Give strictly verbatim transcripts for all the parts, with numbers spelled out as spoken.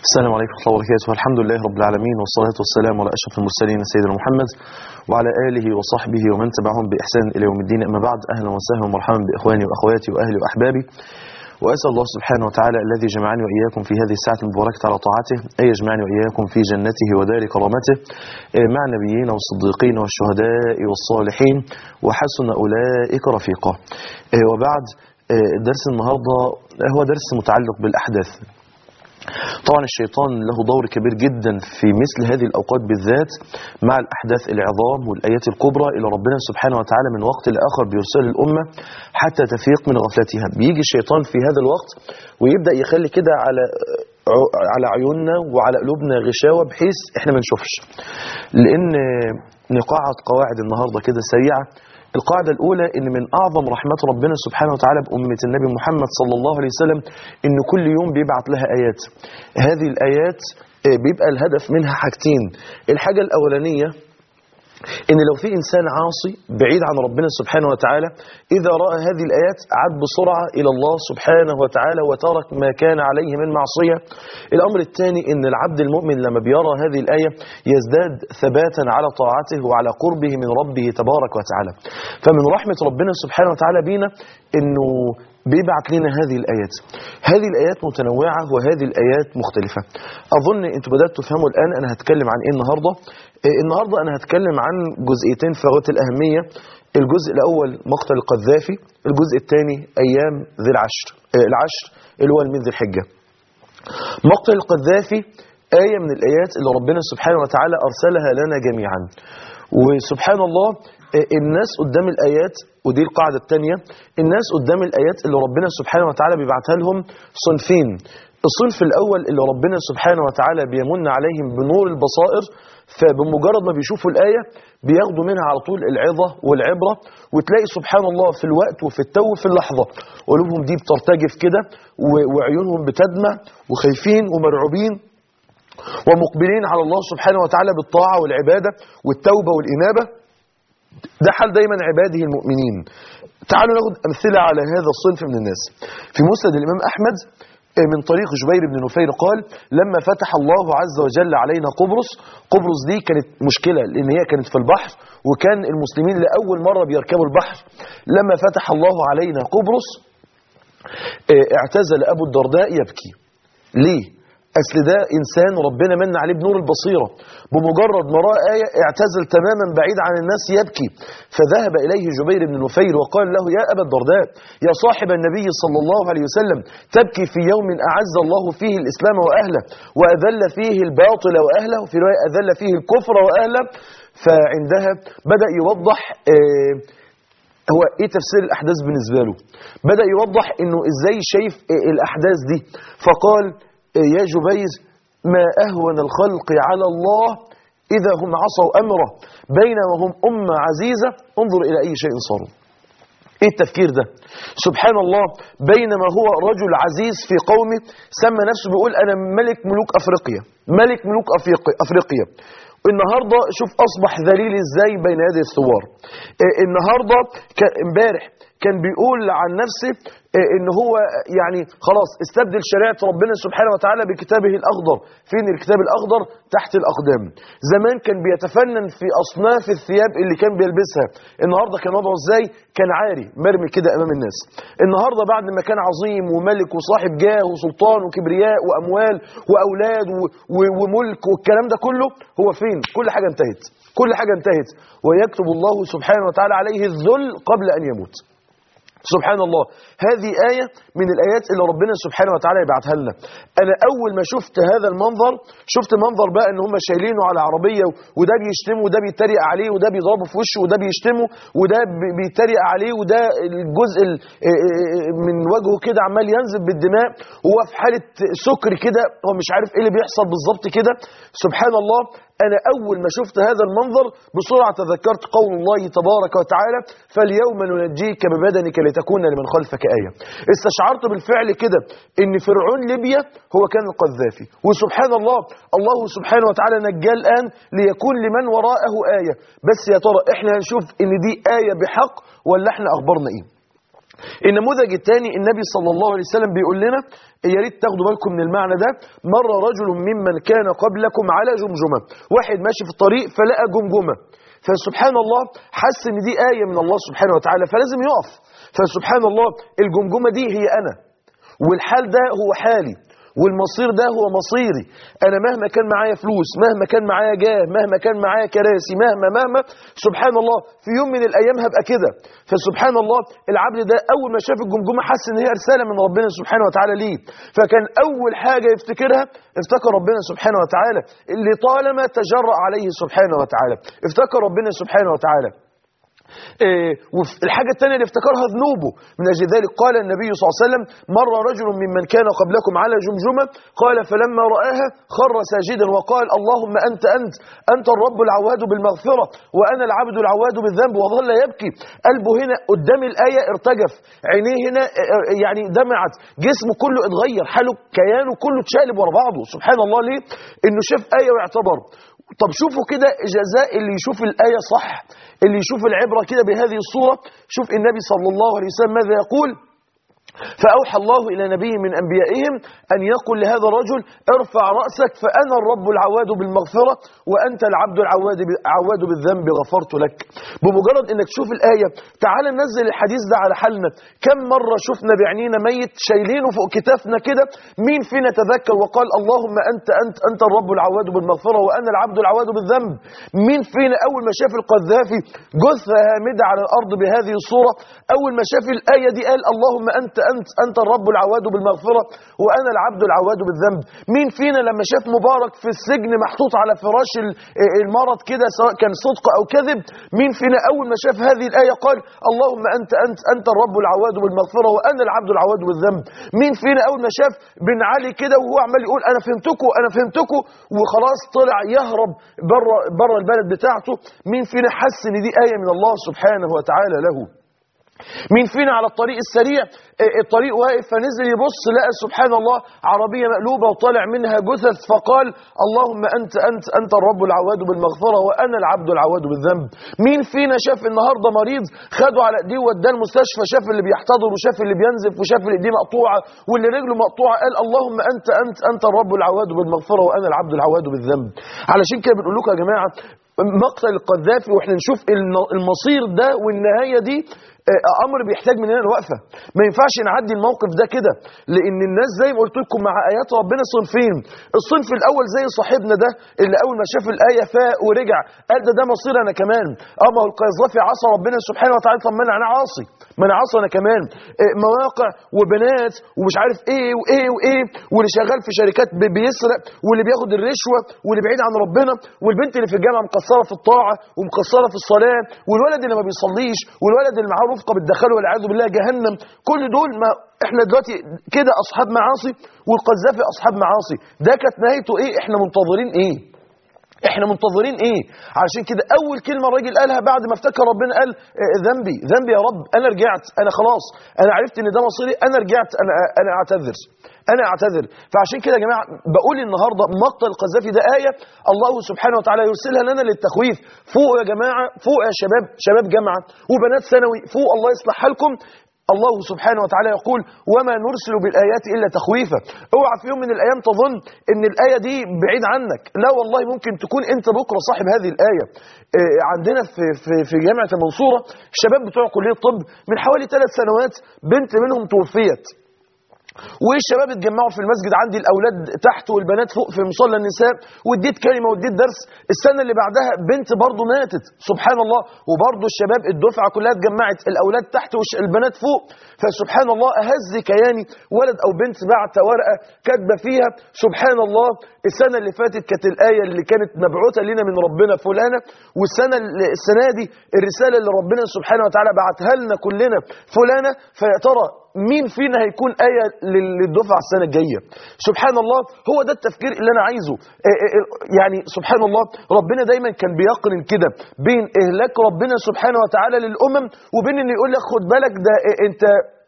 السلام عليكم ورحمة الله وبركاته. الحمد لله رب العالمين، والصلاة والسلام على أشرف المرسلين سيدنا محمد وعلى آله وصحبه ومن تبعهم بإحسان إلى يوم الدين. أما بعد، أهلا وسهلا ومرحبا بإخواني وأخواتي وأهلي وأحبابي، وأسأل الله سبحانه وتعالى الذي جمعني وإياكم في هذه الساعة المباركة على طاعته أن يجمعني وإياكم في جنته ودار كرامته مع النبيين والصديقين والشهداء والصالحين وحسن أولئك رفيقا. وبعد، درس النهاردة هو درس متعلق بالأحداث. طبعا الشيطان له دور كبير جدا في مثل هذه الأوقات بالذات مع الأحداث العظام والآيات الكبرى اللي ربنا سبحانه وتعالى من وقت لآخر بيرسل الأمة حتى تفيق من غفلتها. بيجي الشيطان في هذا الوقت ويبدأ يخلي كده على على عيوننا وعلى قلوبنا غشاوة بحيث احنا ما نشوفش. لأن نقاعد قواعد النهاردة كده سريعة. القاعدة الأولى إن من أعظم رحمات ربنا سبحانه وتعالى بأمة النبي محمد صلى الله عليه وسلم إن كل يوم بيبعت لها آيات. هذه الآيات بيبقى الهدف منها حاجتين. الحاجة الأولانية إن لو في إنسان عاصي بعيد عن ربنا سبحانه وتعالى إذا رأى هذه الآيات عاد بسرعة إلى الله سبحانه وتعالى وترك ما كان عليه من معصية. الأمر الثاني إن العبد المؤمن لما بيرى هذه الآية يزداد ثباتا على طاعته وعلى قربه من ربه تبارك وتعالى. فمن رحمة ربنا سبحانه وتعالى بينا إنه بيبعت لنا هذه الآيات. هذه الآيات متنوعة وهذه الآيات مختلفة. أظن أنتم بدأت تفهموا الآن أنا هتكلم عن إيه النهاردة. النهاردة أنا هتكلم عن جزئيتين في غاية الأهمية. الجزء الأول مقتل القذافي، الجزء الثاني أيام ذي العشر العشر اللي هو من ذي الحجة. مقتل القذافي آية من الآيات اللي ربنا سبحانه وتعالى أرسلها لنا جميعا. وسبحان الله الناس قدام الآيات، ودي القاعدة الثانية، الناس قدام الآيات اللي ربنا سبحانه وتعالى بيبعتها لهم صنفين. الصنف الأول اللي ربنا سبحانه وتعالى بيمن عليهم بنور البصائر، فبمجرد ما بيشوفوا الآية بياخدوا منها على طول العظة والعبرة، وتلاقي سبحان الله في الوقت وفي التو في اللحظة قلوبهم دي بترتجف كده وعيونهم بتدمع وخايفين ومرعوبين ومقبلين على الله سبحانه وتعالى بالطاعة والعبادة والتوبة والإنابة. ده حال دايما عباده المؤمنين. تعالوا ناخد أمثلة على هذا الصنف من الناس. في مسند الإمام أحمد من طريق جبير بن نفير قال: لما فتح الله عز وجل علينا قبرص، قبرص دي كانت مشكلة لأن هي كانت في البحر وكان المسلمين لأول مرة بيركبوا البحر. لما فتح الله علينا قبرص اعتزل أبو الدرداء يبكي. ليه؟ أصل ده إنسان ربنا من عليه بنور البصيرة، بمجرد ما رأى آية اعتزل تماما بعيد عن الناس يبكي. فذهب إليه جبير بن نفير وقال له: يا أبا الدرداء، يا صاحب النبي صلى الله عليه وسلم، تبكي في يوم أعز الله فيه الإسلام وأهله وأذل فيه الباطل وأهله، وفي رواية أذل فيه الكفر وأهله. فعندها بدأ يوضح آه هو ايه تفسير الأحداث بالنسبة له. بدأ يوضح انه ازاي شايف الأحداث دي. فقال: يا جبير، ما أهون الخلق على الله إذا هم عصوا أمره بينما هم أمة عزيزة، انظر إلى أي شيء صاروا. إيه التفكير ده؟ سبحان الله، بينما هو رجل عزيز في قومه سمى نفسه بيقول أنا ملك ملوك أفريقيا، ملك ملوك أفريقيا. النهاردة شوف أصبح ذليل إزاي بين يدي الثوار. النهاردة امبارح كان بيقول عن نفسه ان هو يعني خلاص استبدل شريعة ربنا سبحانه وتعالى بكتابه الأخضر. فين الكتاب الأخضر؟ تحت الأقدام. زمان كان بيتفنن في أصناف الثياب اللي كان بيلبسها. النهاردة كان وضعه ازاي؟ كان عاري مرمي كده أمام الناس. النهاردة بعد ما كان عظيم وملك وصاحب جاه وسلطان وكبرياء وأموال وأولاد وملك والكلام ده كله، هو فين؟ كل حاجة انتهت، كل حاجة انتهت. ويكتب الله سبحانه وتعالى عليه الذل قبل أن يموت. سبحان الله. هذه آية من الآيات اللي ربنا سبحانه وتعالى يبعتها لنا. أنا أول ما شفت هذا المنظر، شفت منظر بقى إن هم شايلينه على عربية وده بيشتمه وده بيتريق عليه وده بيضربه في وشه وده بيشتمه وده بيتريق عليه وده الجزء من وجهه كده عمال ينزل بالدماء وهو في حالة سكر كده، هو مش عارف إيه اللي بيحصل بالظبط كده. سبحان الله. أنا أول ما شفت هذا المنظر بسرعة تذكرت قول الله تبارك وتعالى: فاليوم ننجيك ببدنك لتكون لمن خلفك آية. استشعرت بالفعل كده إن فرعون ليبيا هو كان القذافي، وسبحان الله الله سبحانه وتعالى نجاه الآن ليكون لمن وراءه آية. بس يا ترى إحنا هنشوف إن دي آية بحق ولا إحنا أخبرنا إيه؟ النموذج الثاني النبي صلى الله عليه وسلم بيقول لنا، يا ريت تاخدوا بالكم من المعنى ده، مر رجل ممن كان قبلكم على جمجمة، واحد ماشي في الطريق فلقى جمجمة، فسبحان الله حس ان دي آية من الله سبحانه وتعالى فلازم يقف. فسبحان الله الجمجمة دي هي أنا، والحال ده هو حالي، والمصير ده هو مصيري. أنا مهما كان معايا فلوس، مهما كان معايا جاه، مهما كان معايا كراسي، مهما مهما سبحان الله في يوم من الأيام هبقى كده. فسبحان الله العبد ده أول ما شاف الجمجمة حس إن هي رسالة من ربنا سبحانه وتعالى ليه، فكان أول حاجة يفتكرها افتكر ربنا سبحانه وتعالى اللي طالما تجرأ عليه سبحانه وتعالى، افتكر ربنا سبحانه وتعالى. إيه والحاجة الثانية اللي افتكرها ذنوبه. من أجل ذلك قال النبي صلى الله عليه وسلم، مر رجل ممن كان قبلكم على جمجمة، قال فلما رآها خر ساجدا وقال اللهم أنت أنت أنت الرب العواد بالمغفرة وأنا العبد العواد بالذنب، وظل يبكي. قلبه هنا قدام الآية ارتجف، عينيه هنا يعني دمعت، جسمه كله اتغير، حاله كيانه كله اتشقلب ورا بعضه. سبحان الله ليه؟ إنه شاف آية واعتبر. طب شوفوا كده جزاء اللي يشوف الآية صح، اللي يشوف العبرة كده بهذه الصورة. شوف النبي صلى الله عليه وسلم ماذا يقول، فأوحى الله إلى نبي من أنبيائهم أن يقول لهذا الرجل ارفع رأسك فأنا الرب العواد بالمغفرة وأنت العبد العواد عواد بالذنب غفرت لك. بمجرد أنك تشوف الآية، تعال ننزل الحديث ده على حالنا. كم مرة شفنا بعينينا ميت شايلينه فوق كتافنا كده، مين فينا تذكر وقال اللهم أنت أنت أنت الرب العواد بالمغفرة وأنا العبد العواد بالذنب؟ مين فينا أول ما شاف القذافي جثة هامدة على الأرض بهذه الصورة، أول ما شاف الآية دي قال اللهم أنت أنت أنت الرب العواد بالمغفرة وأنا العبد العواد بالذنب؟ مين فينا لما شاف مبارك في السجن محطوط على فراش المرض كده سواء كان صدق أو كذب، مين فينا أول ما شاف هذه الآية قال اللهم أنت أنت أنت الرب العواد بالمغفرة وأنا العبد العواد بالذنب؟ مين فينا أول ما شاف بن علي كده وهو عمال يقول أنا فهمتكم أنا فهمتكم وخلاص طلع يهرب بره بره البلد بتاعته، مين فينا حس إن دي آية من الله سبحانه وتعالى له؟ مين فينا على الطريق السريع الطريق واقف فنزل يبص لقى سبحان الله عربية مقلوبة وطالع منها جثث فقال اللهم أنت أنت أنت الرب العواد بالمغفرة وأنا العبد العواد بالذنب؟ مين فينا شاف النهاردة مريض خده على ايديه ووداه المستشفى، شاف اللي بيحتضر وشاف اللي بينزف وشاف اللي ايديه مقطوعة واللي رجله مقطوعة، قال اللهم أنت أنت أنت الرب العواد بالمغفرة وأنا العبد العواد بالذنب؟ علشان كده بنقول لكم يا جماعة مقتل القذافي واحنا نشوف المصير ده والنهاية دي امر بيحتاج مننا الوقفه. ما ينفعش نعدي الموقف ده كده، لان الناس زي ما قلت لكم مع ايات ربنا صنفين. الصنف الاول زي صاحبنا ده اللي اول ما شاف الايه فاق ورجع قال ده ده مصير انا كمان. اه ما هو القذافي عصى ربنا سبحانه وتعالى، طب ما انا عاصي، ما انا عاصي انا كمان. مواقع وبنات ومش عارف ايه وايه وايه، واللي شغال في شركات بيسرق واللي بياخد الرشوه واللي بعيد عن ربنا، والبنت اللي في الجامعه مقصره في الطاعه ومقصره في الصلاه، والولد اللي ما بيصليش، والولد اللي معاه رفقه بتدخله والعياذ بالله جهنم. كل دول ما احنا دلوقتي كده اصحاب معاصي، والقذافي اصحاب معاصي. ده كانت نهايته ايه؟ احنا منتظرين ايه؟ احنا منتظرين ايه؟ علشان كده اول كلمه الراجل قالها بعد ما افتكر ربنا قال ذنبي ذنبي يا رب، انا رجعت، انا خلاص انا عرفت ان ده مصيري، انا رجعت، انا انا اعتذر انا اعتذر. فعشان كده يا جماعه بقول النهارده مقتل القذافي ده ايه الله سبحانه وتعالى يرسلها لنا للتخويف. فوق يا جماعه، فوق يا شباب، شباب جامعه وبنات ثانوي، فوق الله يصلح حالكم. الله سبحانه وتعالى يقول وما نرسل بالآيات إلا تخويفا. اوعى في يوم من الأيام تظن ان الآية دي بعيد عنك، لا والله ممكن تكون انت بكرة صاحب هذه الآية. عندنا في, في, في جامعة المنصورة الشباب بتوع كلية الطب من حوالي ثلاث سنوات بنت منهم توفيت، والشباب اتجمعوا في المسجد عندي، الاولاد تحت والبنات فوق في مصلى النساء، واديت كلمه واديت درس. السنه اللي بعدها بنت برضه ماتت سبحان الله، وبرضه الشباب الدفعه كلها اتجمعت، الاولاد تحت والبنات فوق. فسبحان الله اهز كياني ولد او بنت بعت ورقه كاتبه فيها سبحان الله السنه اللي فاتت كانت الايه اللي كانت مبعوثه لنا من ربنا فلانه، والسنه السنه دي الرساله اللي ربنا سبحانه وتعالى بعتها لنا كلنا فلانه. فيا ترى مين فينا هيكون آية للدفعة السنة الجاية؟ سبحان الله هو ده التفكير اللي أنا عايزه. يعني سبحان الله ربنا دايما كان بيقرن كده بين إهلاك ربنا سبحانه وتعالى للأمم وبين إنه يقول لك خد بالك ده أنت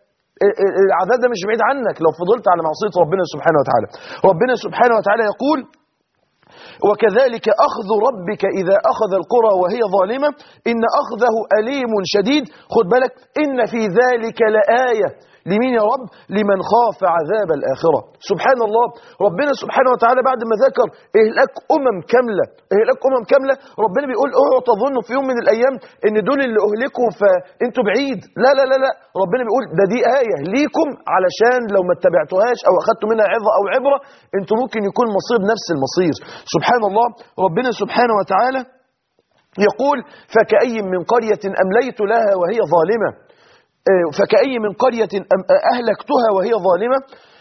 العذاب ده مش بعيد عنك لو فضلت على معصية ربنا سبحانه وتعالى. ربنا سبحانه وتعالى يقول وكذلك أخذ ربك إذا أخذ القرى وهي ظالمة إن أخذه أليم شديد. خد بالك، إن في ذلك لآية لمين يا رب؟ لمن خاف عذاب الآخرة. سبحان الله، ربنا سبحانه وتعالى بعد ما ذكر إهلاك أمم كاملة إهلاك أمم كاملة ربنا بيقول اوعوا تظنوا في يوم من الأيام إن دول اللي أهلكوا فأنتوا بعيد. لا لا لا لا، ربنا بيقول ده دي آية ليكم، علشان لو ما اتبعتوهاش أو أخذتوا منها عظة أو عبرة أنتوا ممكن يكون مصير نفس المصير. سبحان الله، ربنا سبحانه وتعالى يقول فكأي من قرية أمليت لها وهي ظالمة فكأي من قرية أهلكتها وهي ظالمة.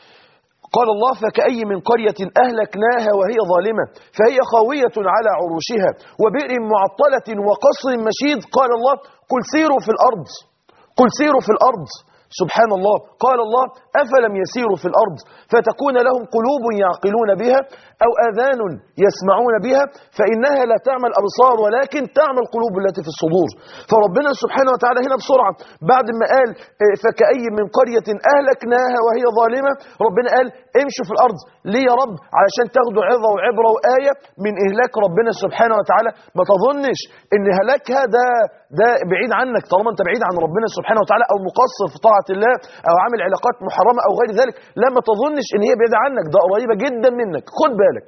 قال الله فكأي من قرية أهلكناها وهي ظالمة فهي خاوية على عروشها وبئر معطلة وقصر مشيد. قال الله قل سيروا في الأرض قل سيروا في الأرض سبحان الله. قال الله أفلم يسيروا في الأرض فتكون لهم قلوب يعقلون بها أو آذان يسمعون بها فإنها لا تعمى الأبصار ولكن تعمى القلوب التي في الصدور. فربنا سبحانه وتعالى هنا بسرعة بعد ما قال فكأي من قرية أهلكناها وهي ظالمة، ربنا قال امشوا في الأرض. ليه يا رب؟ علشان تاخدوا عظة وعبرة وآية من إهلاك ربنا سبحانه وتعالى. ما تظنش إن هلاكها ده ده بعيد عنك طالما أنت بعيد عن ربنا سبحانه وتعالى أو مقصر في طاعة الله أو عامل علاقات محرمة أو غير ذلك. لا، ما تظنش إن هي بعيدة عنك، ده قريبة جدا منك. خد بالك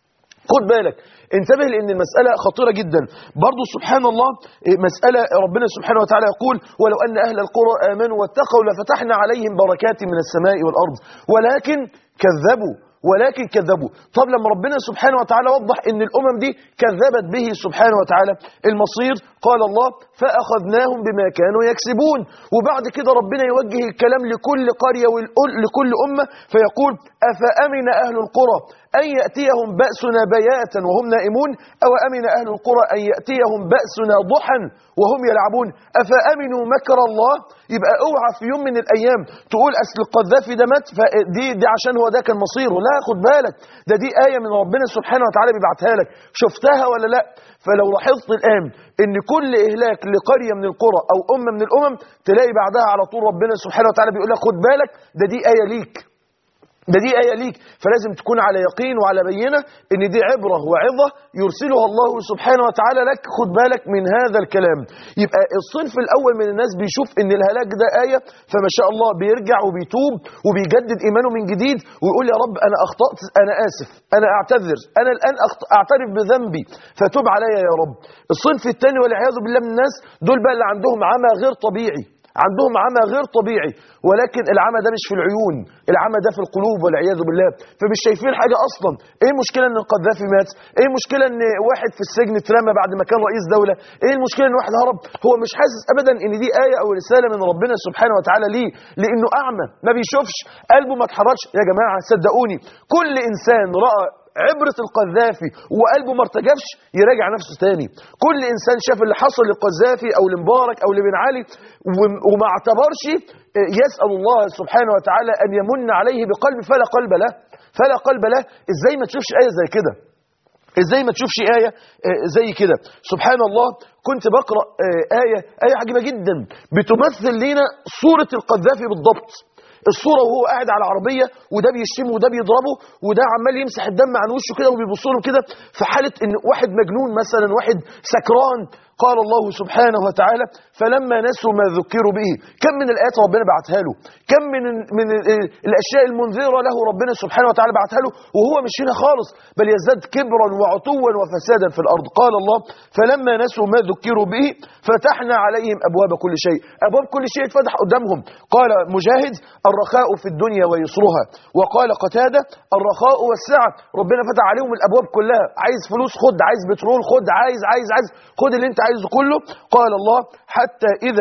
خد بالك انتبه، لأن المسألة خطيرة جدا. برضو سبحان الله مسألة ربنا سبحانه وتعالى يقول ولو أن أهل القرى آمنوا واتقوا لفتحنا عليهم بركات من السماء والأرض ولكن كذبوا ولكن كذبوا. طب لما ربنا سبحانه وتعالى وضح ان الامم دي كذبت به سبحانه وتعالى المصير، قال الله فاخذناهم بما كانوا يكسبون. وبعد كده ربنا يوجه الكلام لكل قريه ولكل امه فيقول افامن اهل القرى ان ياتيهم باسنا بياتا وهم نائمون او امن اهل القرى ان ياتيهم باسنا ضحى وهم يلعبون افامنوا مكر الله. يبقى اوعى في يوم من الايام تقول اصل القذافي ده مات فدي دي عشان هو ده كان مصيره. لا، خد بالك، ده دي آية من ربنا سبحانه وتعالى بيبعتها لك. شفتها ولا لا؟ فلو لاحظت الآن ان كل إهلاك لقرية من القرى أو أمة من الأمم تلاقي بعدها على طول ربنا سبحانه وتعالى بيقول لك خد بالك، ده دي آية ليك ده دي آية ليك. فلازم تكون على يقين وعلى بينة ان دي عبرة وعظة يرسلها الله سبحانه وتعالى لك. خد بالك من هذا الكلام. يبقى الصنف الأول من الناس بيشوف ان الهلاك ده آية فما شاء الله بيرجع وبيتوب وبيجدد إيمانه من جديد ويقول يا رب أنا أخطأت، أنا آسف، أنا أعتذر، أنا الآن أعترف بذنبي فتوب علي يا رب. الصنف الثاني والعياذ بالله من الناس دول بقى اللي عندهم عمى غير طبيعي عندهم عمى غير طبيعي ولكن العمى ده مش في العيون، العمى ده في القلوب والعياذ بالله. فمش شايفين حاجة أصلا. ايه المشكلة ان القذافي مات؟ ايه المشكلة ان واحد في السجن اترمى بعد ما كان رئيس دولة؟ ايه المشكلة ان واحد هرب؟ هو مش حاسس ابدا ان دي آية او رسالة من ربنا سبحانه وتعالى ليه، لانه اعمى ما بيشوفش، قلبه ما اتحركش. يا جماعة صدقوني كل انسان رأى عبرة القذافي وقلبه ما ارتجفش يراجع نفسه تاني. كل انسان شاف اللي حصل للقذافي او لمبارك او لبن علي وما اعتبرش يسأل الله سبحانه وتعالى ان يمن عليه بقلب فلا قلب له فلا قلب له. ازاي ما تشوفش آية زي كده؟ ازاي ما تشوفش آية زي كده؟ سبحان الله. كنت بقرأ آية آية عجيبة جدا بتمثل لنا صورة القذافي بالضبط. الصورة وهو قاعد على عربية وده بيشتمه وده بيضربه وده عمال يمسح الدم عن وشه كده وبيبص له كده في حالة ان واحد مجنون مثلا، واحد سكران. قال الله سبحانه وتعالى فلما نسوا ما ذكروا به. كم من الآيات ربنا بعتها له، كم من من الأشياء المنذرة له ربنا سبحانه وتعالى بعتها له وهو مش هنا خالص، بل يزداد كبرا وعتوا وفسادا في الأرض. قال الله فلما نسوا ما ذكروا به فتحنا عليهم أبواب كل شيء. أبواب كل شيء اتفتح قدامهم. قال مجاهد الرخاء في الدنيا ويسرها، وقال قتادة الرخاء والسعة. ربنا فتح عليهم الأبواب كلها. عايز فلوس خد، عايز بترول خد، عايز عايز عايز خد اللي انت عايزه كله. قال الله حتى إذا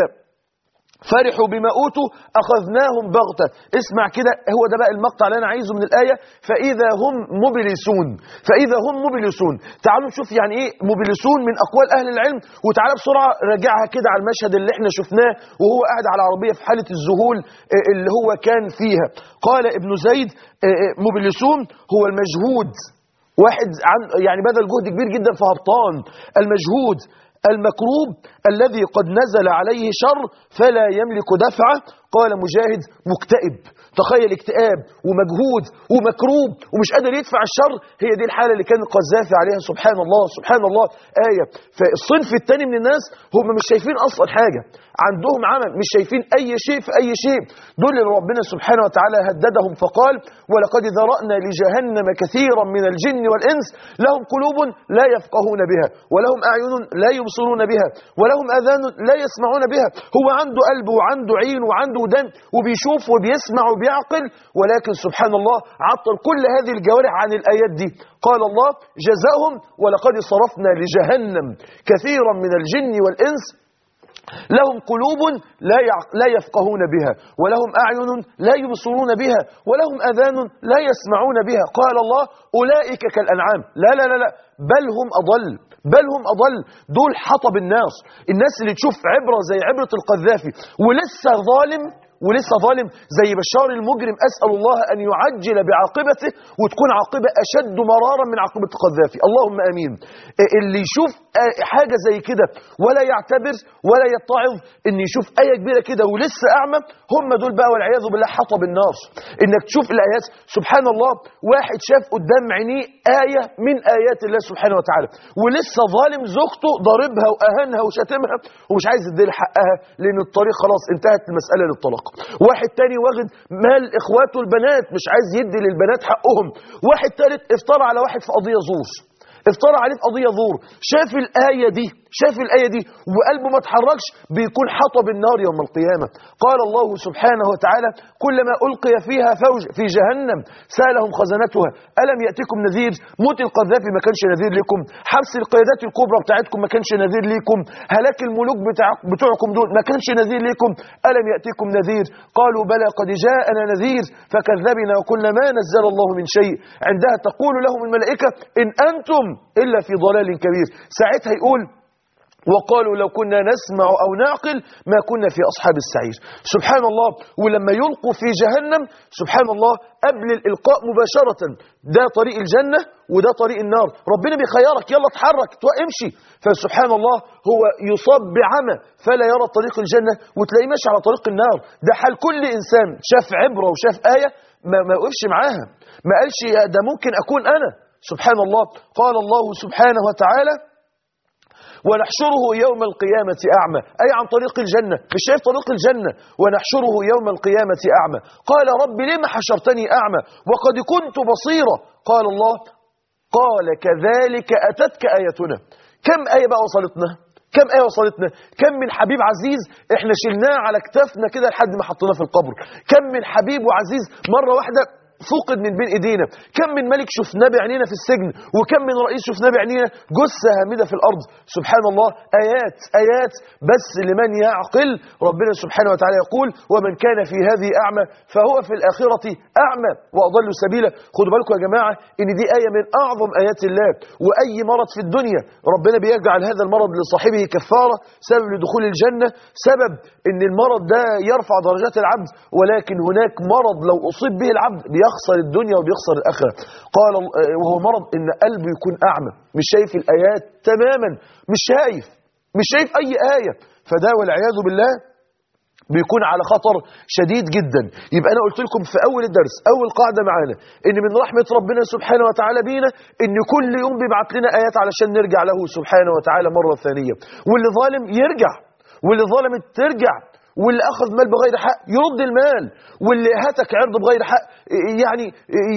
فرحوا بما أوتوا أخذناهم بغتة. اسمع كده، هو ده بقى المقطع اللي أنا عايزه من الآية. فإذا هم مبلسون فإذا هم مبلسون. تعالوا نشوف يعني إيه مبلسون من أقوال أهل العلم، وتعالى بسرعة راجعها كده على المشهد اللي احنا شفناه وهو قاعد على العربية في حالة الذهول اللي هو كان فيها. قال ابن زيد مبلسون هو المجهود، واحد عن يعني بذل جهد كبير جدا في هبطان. المجهود المكروب الذي قد نزل عليه شر فلا يملك دفعه. قال مجاهد مكتئب. تخيل اكتئاب ومجهود ومكروب ومش قادر يدفع الشر، هي دي الحالة اللي كان القذافي عليها. سبحان الله سبحان الله آية. فالصنف الثاني من الناس هم مش شايفين أصلا حاجة، عندهم عمل، مش شايفين أي شيء في أي شيء. دول اللي ربنا سبحانه وتعالى هددهم فقال ولقد ذرأنا لجهنم كثيرا من الجن والإنس لهم قلوب لا يفقهون بها ولهم أعين لا يبصرون بها ولهم آذان لا يسمعون بها. هو عنده قلب وعنده عين وعنده ودان وبيشوف وبيسمع وبيعقل، ولكن سبحان الله عطل كل هذه الجوارح عن الآيات دي. قال الله جزاهم ولقد صرفنا لجهنم كثيرا من الجن والإنس لهم قلوب لا لا يفقهون بها ولهم أعين لا يبصرون بها ولهم أذان لا يسمعون بها. قال الله أولئك كالأنعام لا لا لا لا بل هم أضل بل هم أضل. دول حطب الناس، الناس اللي تشوف عبرة زي عبرة القذافي ولسه ظالم ولسه ظالم زي بشار المجرم، أسأل الله أن يعجل بعاقبته وتكون عاقبة أشد مرارا من عاقبة القذافي، اللهم أمين. اللي يشوف حاجة زي كده ولا يعتبر ولا يتعظ، ان يشوف آية كبيرة كده ولسه أعمى، هم دول بقى والعياذ بالله حطب النار. انك تشوف الآيات سبحان الله، واحد شاف قدام عينيه آية من آيات الله سبحانه وتعالى ولسه ظالم زوجته ضاربها وأهانها وشتمها ومش عايز يدير حقها لأن الطريق خلاص انتهت المسألة للطلاق. واحد تاني واخد مال إخواته البنات مش عايز يدي للبنات حقهم. واحد تالت افترى على واحد في قضية زور، افترى عليه في قضية زور، شاف الآية دي شاف الآية دي وقلبه ما اتحركش، بيكون حطب النار يوم القيامة. قال الله سبحانه وتعالى كلما ألقي فيها فوج في جهنم سألهم خزنتها ألم يأتكم نذير. موت القذافي ما كانش نذير لكم، حبس القيادات الكبرى بتاعتكم ما كانش نذير لكم، هلاك الملوك بتاع بتوعكم دول ما كانش نذير لكم. ألم يأتكم نذير قالوا بلى قد جاءنا نذير فكذبنا وقلنا ما نزل الله من شيء. عندها تقول لهم الملائكة إن أنتم إلا في ضلال كبير. ساعتها يقول وقالوا لو كنا نسمع أو نعقل ما كنا في أصحاب السعير. سبحان الله. ولما يلقوا في جهنم سبحان الله قبل الإلقاء مباشرة ده طريق الجنة وده طريق النار، ربنا بيخيرك يلا اتحرك امشي. فسبحان الله هو يصاب بعمى فلا يرى طريق الجنة وتلاقيه ماشي على طريق النار. ده حال كل إنسان شاف عبرة وشاف آية ما ما وقفش معاها، ما قالش ده ممكن أكون أنا. سبحان الله. قال الله سبحانه وتعالى ونحشره يوم القيامة أعمى، أي عن طريق الجنة مش شايف طريق الجنة. ونحشره يوم القيامة أعمى قال رب لما حشرتني أعمى وقد كنت بصيرا. قال الله قال كذلك أتتك آيتنا. كم آية بقى وصلتنا؟ كم آية وصلتنا؟ كم من حبيب عزيز احنا شلناه على كتافنا كده لحد ما حطيناه في القبر. كم من حبيب وعزيز مرة واحدة فقد من بين ايدينا. كم من ملك شفناه بعينينا في السجن، وكم من رئيس شفناه بعينينا جثة هامدة في الارض. سبحان الله. ايات ايات بس لمن يعقل. ربنا سبحانه وتعالى يقول ومن كان في هذه اعمى فهو في الاخرة اعمى واضل سبيلا. خدوا بالكم يا جماعة ان دي آية من اعظم ايات الله. واي مرض في الدنيا ربنا بيجعل هذا المرض لصاحبه كفارة، سبب لدخول الجنة، سبب ان المرض ده يرفع درجات العبد. ولكن هناك مرض لو اصيب به العبد بيخسر الدنيا وبيخسر الآخرة. قال وهو مرض إن قلبه يكون أعمى مش شايف الآيات تماما، مش شايف مش شايف أي آية. فده والعياذ بالله بيكون على خطر شديد جدا. يبقى أنا قلت لكم في أول الدرس أول قاعدة معانا إن من رحمة ربنا سبحانه وتعالى بينا إن كل يوم بيبعت لنا آيات علشان نرجع له سبحانه وتعالى مرة ثانية. واللي ظالم يرجع، واللي ظلمت ترجع، واللي أخذ مال بغير حق يرد المال، واللي هتك عرض بغير حق يعني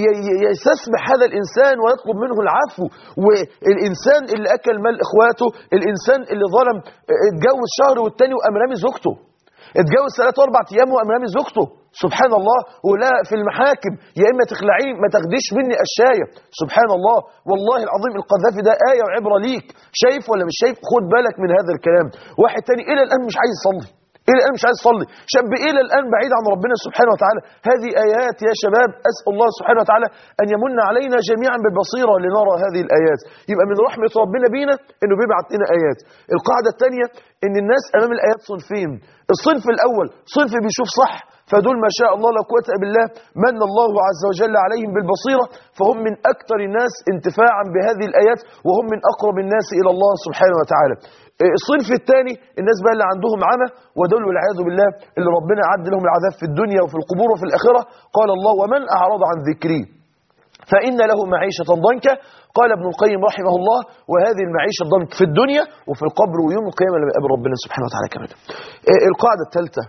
يستسمح هذا الإنسان ويطلب منه العفو. والإنسان اللي أكل مال إخواته، الإنسان اللي ظلم اتجوز شهر والتاني وقام رامي زوجته، اتجوز ثلاثة واربع أيام وقام رامي زوجته. سبحان الله. ولا في المحاكم يا إما تخلعيه ما تاخديش مني الشاية. سبحان الله. والله العظيم القذافي ده آية وعبرة ليك. شايف ولا مش شايف؟ خد بالك من هذا الكلام. واحد تاني إلى الآن مش عايز يصلي، إلى الآن مش عايز يصلي، شاب إلى الآن بعيد عن ربنا سبحانه وتعالى. هذه آيات يا شباب، أسأل الله سبحانه وتعالى أن يمن علينا جميعا بالبصيرة لنرى هذه الآيات. يبقى من رحمة ربنا بينا إنه بيبعت لنا آيات. القاعدة الثانية إن الناس أمام الآيات صنفين. الصنف الأول صنف بيشوف صح، فدول ما شاء الله لا قوة إلا بالله من الله عز وجل عليهم بالبصيرة، فهم من أكثر الناس انتفاعا بهذه الآيات وهم من أقرب الناس إلى الله سبحانه وتعالى. الصنف الثاني الناس بقى اللي عندهم عمى، ودول والعياذ بالله اللي ربنا عد لهم العذاب في الدنيا وفي القبور وفي الآخرة. قال الله: ومن أعرض عن ذكري فإن له معيشة ضنكا. قال ابن القيم رحمه الله: وهذه المعيشة الضنك في الدنيا وفي القبر ويوم القيامة لما يقابل ربنا سبحانه وتعالى كمان. القاعدة الثالثة،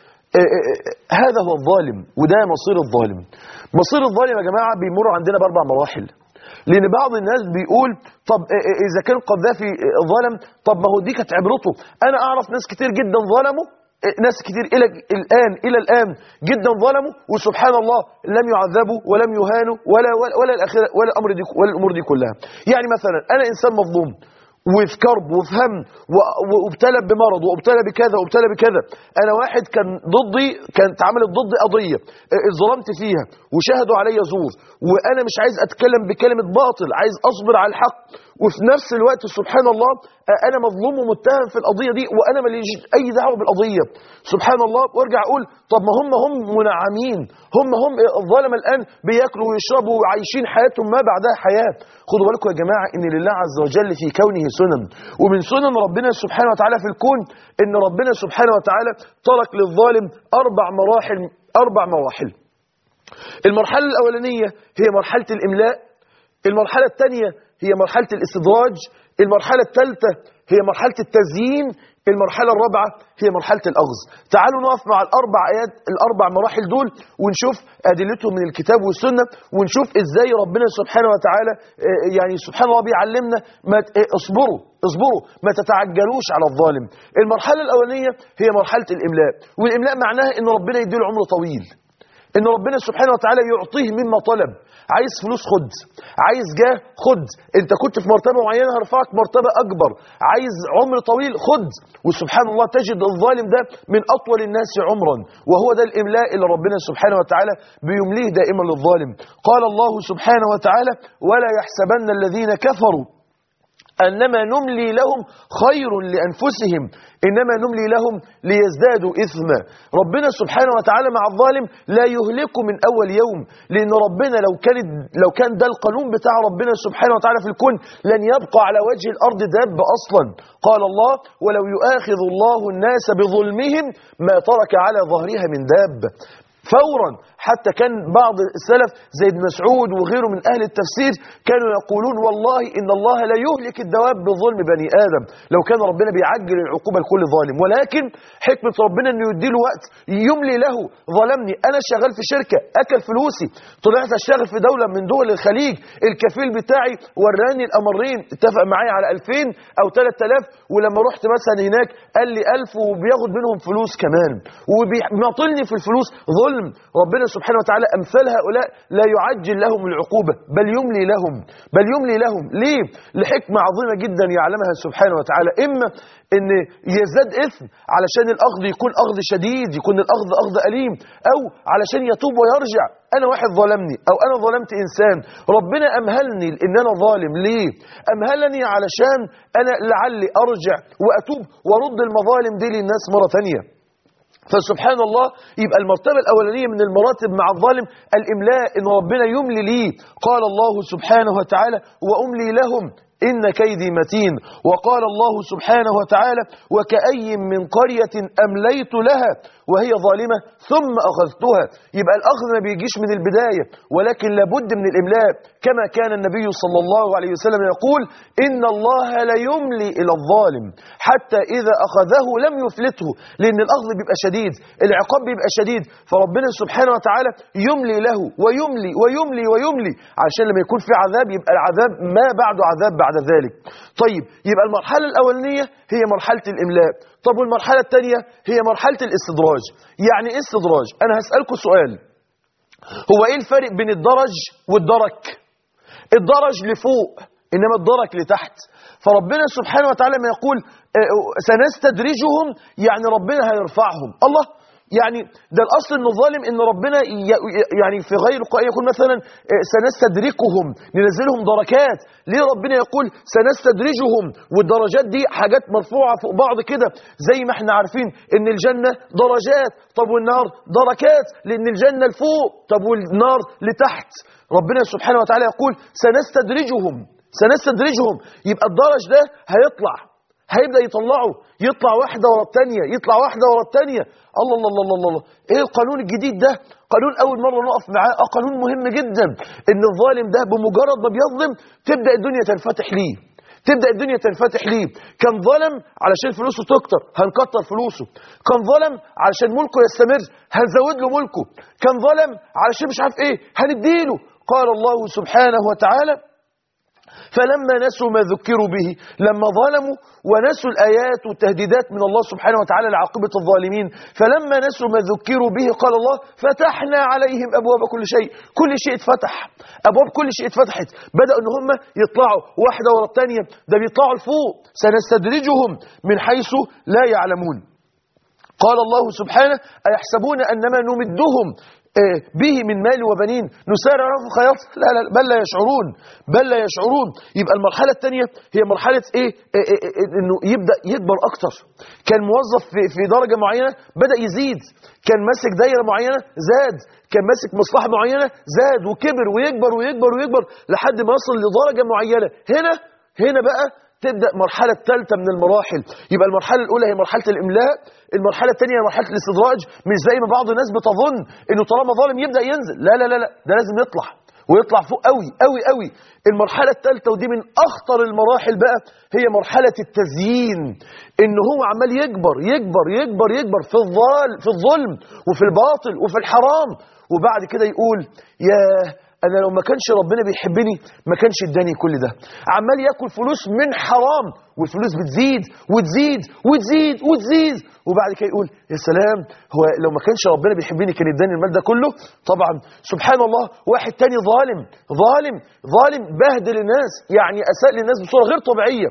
هذا هو الظالم وده مصير الظالم. مصير الظالم يا جماعة بيمر عندنا بأربع مراحل. لأن بعض الناس بيقول: طب إذا كان قذافي ظلم، طب ما هو دي كانت عبرته. أنا أعرف ناس كتير جدا ظلموا، ناس كتير إلى الآن إلى الآن جدا ظلموا، وسبحان الله لم يعذبوا ولم يهانوا ولا ولا ولا الأخير ولا الأمر دي ولا الأمور دي كلها. يعني مثلا أنا إنسان مظلوم وفي كرب وفي هم وابتلى بمرض وابتلى بكذا وابتلى بكذا. انا واحد كان ضدي، كانت عملت ضدي قضيه اتظلمت فيها وشهدوا علي زور، وانا مش عايز اتكلم بكلمه باطل، عايز اصبر على الحق، وفي نفس الوقت سبحان الله انا مظلوم ومتهم في القضيه دي وانا ماليش اي دعوه بالقضيه. سبحان الله. وارجع اقول: طب ما هم هم منعمين، هم هم الظلمه الان بياكلوا ويشربوا وعايشين حياتهم ما بعدها حياه. خدوا بالكم يا جماعه ان لله عز وجل في كونه سنن، ومن سنن ربنا سبحانه وتعالى في الكون ان ربنا سبحانه وتعالى ترك للظالم اربع مراحل اربع مراحل. المرحله الاولانيه هي مرحله الاملاء، المرحله الثانيه هي مرحله الاستدراج، المرحله الثالثه هي مرحله التزيين، المرحله الرابعه هي مرحله الاخذ. تعالوا نقف مع الاربع ايات الاربع مراحل دول ونشوف ادلتهم من الكتاب والسنه، ونشوف ازاي ربنا سبحانه وتعالى يعني سبحان الله بيعلمنا ما اصبروا اصبروا ما تتعجلوش على الظالم. المرحله الاولانيه هي مرحله الاملاء، والاملاء معناها ان ربنا يديله عمر طويل، ان ربنا سبحانه وتعالى يعطيه مما طلب. عايز فلوس خد، عايز جاه خد، انت كنت في مرتبه معينه هرفعك مرتبه اكبر، عايز عمر طويل خد. وسبحان الله تجد الظالم ده من اطول الناس عمرا، وهو ده الاملاء اللي ربنا سبحانه وتعالى بيمليه دائما للظالم. قال الله سبحانه وتعالى: ولا يحسبن الذين كفروا أنما نملي لهم خير لأنفسهم إنما نملي لهم ليزدادوا إثما. ربنا سبحانه وتعالى مع الظالم لا يهلكه من أول يوم، لأن ربنا لو كان لو كان ده القانون بتاع ربنا سبحانه وتعالى في الكون لن يبقى على وجه الأرض داب أصلا. قال الله: ولو يؤاخذ الله الناس بظلمهم ما ترك على ظهرها من داب. فورا. حتى كان بعض السلف زي ابن مسعود وغيره من أهل التفسير كانوا يقولون: والله إن الله لا يهلك الدواب بظلم بني آدم. لو كان ربنا بيعجل العقوبة لكل ظالم، ولكن حكمة ربنا أنه يديله وقت يملي له. ظلمني، أنا شغال في شركة أكل فلوسي، طلعت أشتغل في دولة من دول الخليج، الكفيل بتاعي وراني الأمرين، اتفق معايا على ألفين أو ثلاثة آلاف، ولما رحت مثلا هناك قال لي ألف وبياخد منهم فلوس كمان وبيعطلني في الفلوس. ظلم. ربنا سبحانه وتعالى أمثال هؤلاء لا يعجل لهم العقوبة بل يملي لهم بل يملي لهم ليه؟ لحكمة عظيمة جدا يعلمها سبحانه وتعالى. إما إن يزداد إثم علشان الأخذ يكون أخذ شديد، يكون الأخذ أخذ أليم، أو علشان يتوب ويرجع. أنا واحد ظلمني أو أنا ظلمت إنسان، ربنا أمهلني إن أنا ظالم. ليه؟ أمهلني علشان أنا لعلي أرجع وأتوب وأرد المظالم دي للناس مرة ثانية. فسبحان الله يبقى المرتبة الأولانية من المراتب مع الظالم الإملاء، إن ربنا يملي ليه. قال الله سبحانه وتعالى: وأملي لهم إن كيدي متين. وقال الله سبحانه وتعالى: وكأي من قرية أمليت لها وهي ظالمة ثم أخذتها. يبقى الأخذ ما بيجيش من البداية، ولكن لابد من الإملاء، كما كان النبي صلى الله عليه وسلم يقول: إن الله لا يملي إلى الظالم حتى إذا أخذه لم يفلته. لأن الأخذ بيبقى شديد، العقاب بيبقى شديد، فربنا سبحانه وتعالى يملي له ويملي ويملي ويملي عشان لما يكون في عذاب يبقى العذاب ما بعده عذاب بعد ذلك. طيب، يبقى المرحلة الأولانية هي مرحلة الإملاء. طب والمرحلة الثانية هي مرحلة الاستدراج. يعني إيه استدراج؟ أنا هسألكم سؤال: هو إيه الفرق بين الدرج والدرك؟ الدرج لفوق إنما الدرك لتحت. فربنا سبحانه وتعالى ما يقول سنستدرجهم يعني ربنا هيرفعهم. الله، يعني ده الأصل إنه ظالم إن ربنا يعني في غير القرآن يقول مثلا سنستدركهم، ننزلهم دركات. ليه ربنا يقول سنستدرجهم؟ والدرجات دي حاجات مرفوعة فوق بعض كده، زي ما احنا عارفين إن الجنة درجات، طب والنار دركات لأن الجنة لفوق، طب والنار لتحت. ربنا سبحانه وتعالى يقول سنستدرجهم سنستدرجهم، يبقى الدرج ده هيطلع هيبدأ يطلعه، يطلع واحدة ورا الثانية، يطلع واحدة ورا الثانية. الله الله الله الله الله، ايه القانون الجديد ده؟ قانون اول مرة نقف معاه، اه قانون مهم جدا، ان الظالم ده بمجرد ما بيظلم تبدأ الدنيا تنفتح ليه، تبدأ الدنيا تنفتح ليه. كان ظلم علشان فلوسه تكتر، هنكتر فلوسه. كان ظلم علشان ملكه يستمر، هنزود له ملكه. كان ظلم علشان مش عارف ايه، هنديله. قال الله سبحانه وتعالى: فلما نسوا ما ذكروا به، لما ظلموا ونسوا الآيات والتهديدات من الله سبحانه وتعالى لعاقبة الظالمين، فلما نسوا ما ذكروا به قال الله: فتحنا عليهم أبواب كل شيء. كل شيء اتفتح، أبواب كل شيء اتفتحت. بدأوا إن هم يطلعوا واحدة ورا الثانية، ده بيطلعوا لفوق. سنستدرجهم من حيث لا يعلمون. قال الله سبحانه: أيحسبون أنما نمدهم به من مال وبنين نسارع لهم في الخيرات، لا لا بل لا يشعرون، بل لا يشعرون. يبقى المرحلة الثانية هي مرحلة ايه؟ إيه إيه إيه انه يبدأ يكبر اكتر. كان موظف في, في درجة معينة بدأ يزيد، كان ماسك دايرة معينة زاد، كان ماسك مصلحة معينة زاد وكبر ويكبر ويكبر ويكبر لحد ما يصل لدرجة معينة. هنا هنا بقى تبدأ مرحلة الثالثة من المراحل. يبقى المرحلة الأولى هي مرحلة الإملاء، المرحلة الثانية هي مرحلة الاستدراج. مش زي ما بعض الناس بتظن إنه طالما ظالم يبدأ ينزل، لا لا لا لا، ده لازم يطلع ويطلع فوق قوي قوي قوي. المرحلة الثالثة ودي من أخطر المراحل بقى هي مرحلة التزيين. إن هو عمال يكبر يكبر يكبر يكبر في الظال في الظلم وفي الباطل وفي الحرام، وبعد كده يقول: ياه، أنا لو ما كانش ربنا بيحبني ما كانش اداني كل ده. عمال ياكل فلوس من حرام والفلوس بتزيد وتزيد وتزيد وتزيد، وبعد كده يقول: يا سلام، هو لو ما كانش ربنا بيحبني كان اداني المال ده كله. طبعا سبحان الله، واحد تاني ظالم ظالم ظالم بهدل الناس، يعني أساء للناس بصورة غير طبيعية.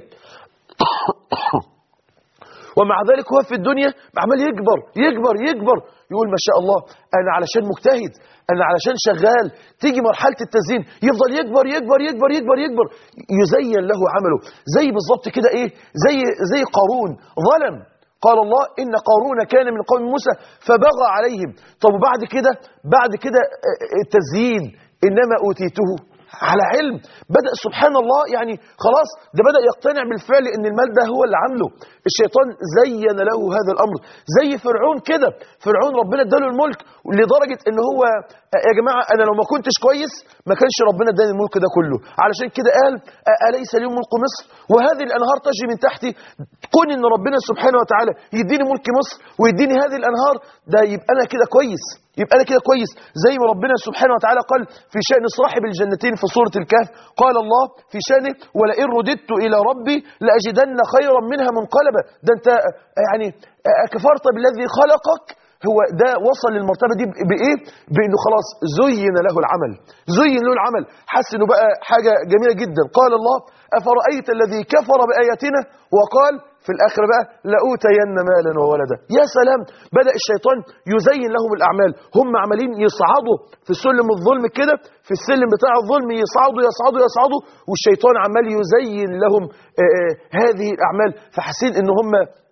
ومع ذلك هو في الدنيا عمال يكبر يكبر يكبر، يقول: ما شاء الله، أنا علشان مجتهد، أنا علشان شغال. تيجي مرحلة التزيين يفضل يكبر يكبر يكبر يكبر يكبر، يزين له عمله. زي بالظبط كده إيه؟ زي زي قارون ظلم. قال الله: إن قارون كان من قوم موسى فبغى عليهم. طب وبعد كده بعد كده التزيين: إنما أوتيته على علم. بدأ سبحان الله يعني خلاص ده بدأ يقتنع بالفعل ان المال ده هو اللي عامله. الشيطان زين له هذا الامر، زي فرعون كده. فرعون ربنا اداله الملك لدرجة ان هو يا جماعة انا لو ما كنتش كويس ما كانش ربنا اداني الملك ده كله. علشان كده قال: أليس لي ملك مصر وهذه الانهار تجري من تحتي. كون ان ربنا سبحانه وتعالى يديني ملك مصر ويديني هذه الانهار، ده يبقى انا كده كويس، يبقى أنا كده كويس. زي ما ربنا سبحانه وتعالى قال في شأن صاحب الجنتين في سورة الكهف، قال الله في شأنه: ولئن رددت إلى ربي لأجدن خيرا منها منقلبا. ده أنت يعني كفرت بالذي خلقك. هو ده وصل للمرتبة دي بإيه؟ بأنه خلاص زين له العمل، زين له العمل، حس إنه بقى حاجة جميلة جدا. قال الله: أفرأيت الذي كفر بآياتنا وقال في الآخر بقى: لأوتين مالا وولدا. يا سلام، بدأ الشيطان يزين لهم الأعمال. هم عمالين يصعدوا في سلم الظلم كده، في السلم بتاع الظلم يصعدوا يصعدوا يصعدوا، والشيطان عمال يزين لهم آآ آآ هذه الأعمال. فحسين إن هم: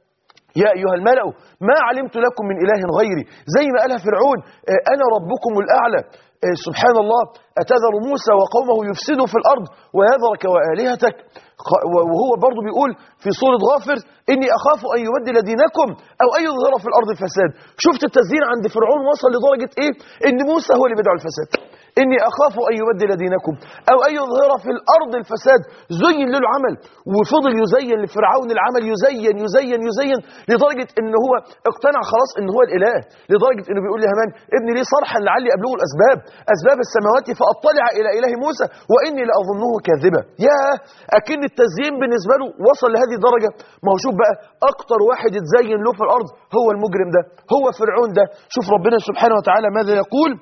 يا أيها الملأ ما علمت لكم من إله غيري. زي ما قالها فرعون: أنا ربكم الأعلى. سبحان الله، أتذر موسى وقومه يفسدوا في الأرض ويذرك وآلهتك. وهو برضو بيقول في سورة غافر: إني أخاف أن يبدل دينكم أو أن يظهر في الأرض الفساد. شفت التزيين عند فرعون وصل لدرجة إيه؟ إن موسى هو اللي بيدعو الفساد. إني أخاف أن يبدل دينكم أو أن يظهر في الأرض الفساد. زين له العمل، وفضل يزين لفرعون العمل، يزين يزين يزين لدرجة إن هو اقتنع خلاص إن هو الإله. لدرجة إنه بيقول لهامان: ابني لي صرحا لعلي أبلغ الأسباب أسباب السماوات فأطلع إلى إله موسى وإني لأظنه كاذبا. ياه، أكن التزيين بالنسبة له وصل لهذه الدرجة. ما هو شوف بقى، أكتر واحد يتزين له في الأرض هو المجرم ده، هو فرعون ده. شوف ربنا سبحانه وتعالى ماذا يقول: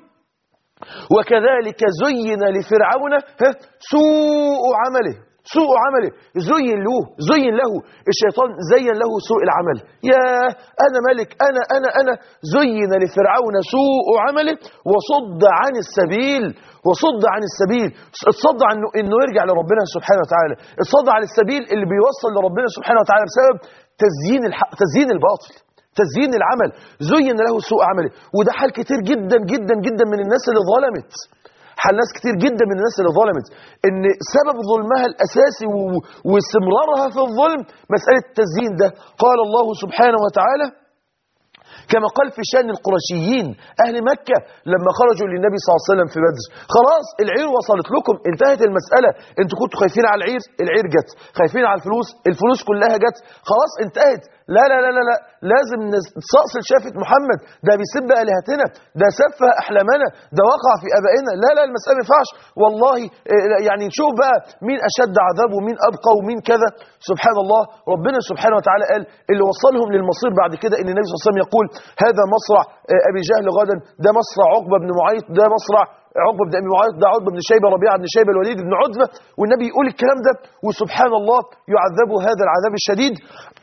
وكذلك زين لفرعون سوء عمله. سوء عمله زين له زين له الشيطان زين له سوء العمل. يا أنا ملك، أنا أنا أنا زين لفرعون سوء عمله وصد عن السبيل وصد عن السبيل. اتصد عنه إنه يرجع لربنا سبحانه وتعالى، اتصد عن السبيل اللي بيوصل لربنا سبحانه وتعالى بسبب تزيين الحق، تزيين الباطل، تزيين العمل. زين له سوء عمله. وده حال كتير جدا جدا جدا من الناس اللي ظلمت. حال ناس كتير جدا من الناس اللي ظلمت ان سبب ظلمها الاساسي واستمرارها في الظلم مسألة التزيين ده. قال الله سبحانه وتعالى كما قال في شأن القرشيين أهل مكة لما خرجوا للنبي صلى الله عليه وسلم في بدر، خلاص العير وصلت لكم، انتهت المسألة، انتوا كنتوا خايفين على العير، العير جت، خايفين على الفلوس، الفلوس كلها جت، خلاص انتهت. لا لا لا لا لا لازم نستأصل شافة محمد، ده بيسب آلهتنا، ده سفه أحلامنا، ده وقع في آبائنا. لا لا المسألة ما ينفعش والله. يعني نشوف بقى مين أشد عذاب ومين أبقى ومين كذا. سبحان الله، ربنا سبحانه وتعالى قال اللي وصلهم للمصير بعد كده ان النبي صلى الله عليه وسلم يقول هذا مصرع أبي جهل غدا، ده مصرع عقبة بن معيط، ده مصرع عقبة بن أبي معيط، ده عقبة بن شيبة، ربيعة بن شيبة، الوليد بن عتبة. والنبي يقول الكلام ده وسبحان الله يعذبوا هذا العذاب الشديد.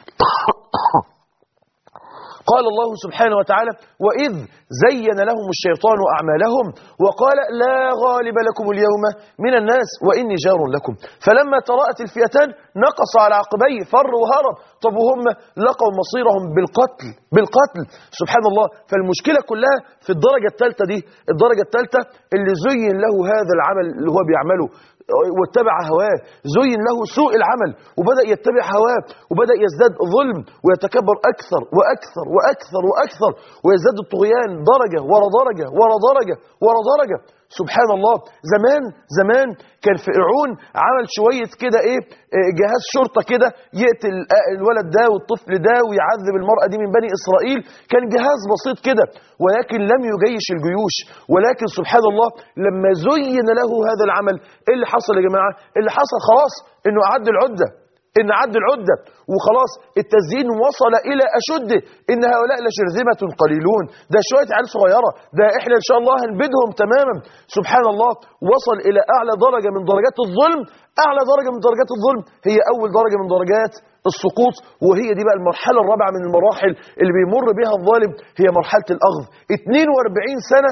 قال الله سبحانه وتعالى وإذ زين لهم الشيطان أعمالهم وقال لا غالب لكم اليوم من الناس وإني جار لكم فلما تراءت الفئتان نقص على عقبيه فر وهرب. طب وهم لقوا مصيرهم بالقتل بالقتل سبحان الله. فالمشكلة كلها في الدرجة الثالثة دي، الدرجة الثالثة اللي زين له هذا العمل اللي هو بيعمله واتبع هواه، زين له سوء العمل وبدأ يتبع هواه وبدأ يزداد ظلم ويتكبر أكثر وأكثر وأكثر وأكثر ويزداد الطغيان درجة ورا درجة ورا درجة ورا درجة. سبحان الله. زمان زمان كان فرعون عمل شوية كده ايه جهاز شرطة كده يقتل الولد ده والطفل ده ويعذب المرأة دي من بني إسرائيل، كان جهاز بسيط كده ولكن لم يجيش الجيوش. ولكن سبحان الله لما زين له هذا العمل ايه اللي حصل يا جماعة؟ اللي حصل خلاص انه أعد العدة، إن عد العدة وخلاص التزيين وصل إلى أشده. إن هؤلاء لشرذمة قليلون، ده شوية عيال صغيرة، ده إحنا إن شاء الله هنبدهم تماما. سبحان الله وصل إلى أعلى درجة من درجات الظلم. أعلى درجة من درجات الظلم هي أول درجة من درجات السقوط، وهي دي بقى المرحلة الرابعة من المراحل اللي بيمر بها الظالم، هي مرحلة الأخذ. اثنين وأربعين سنة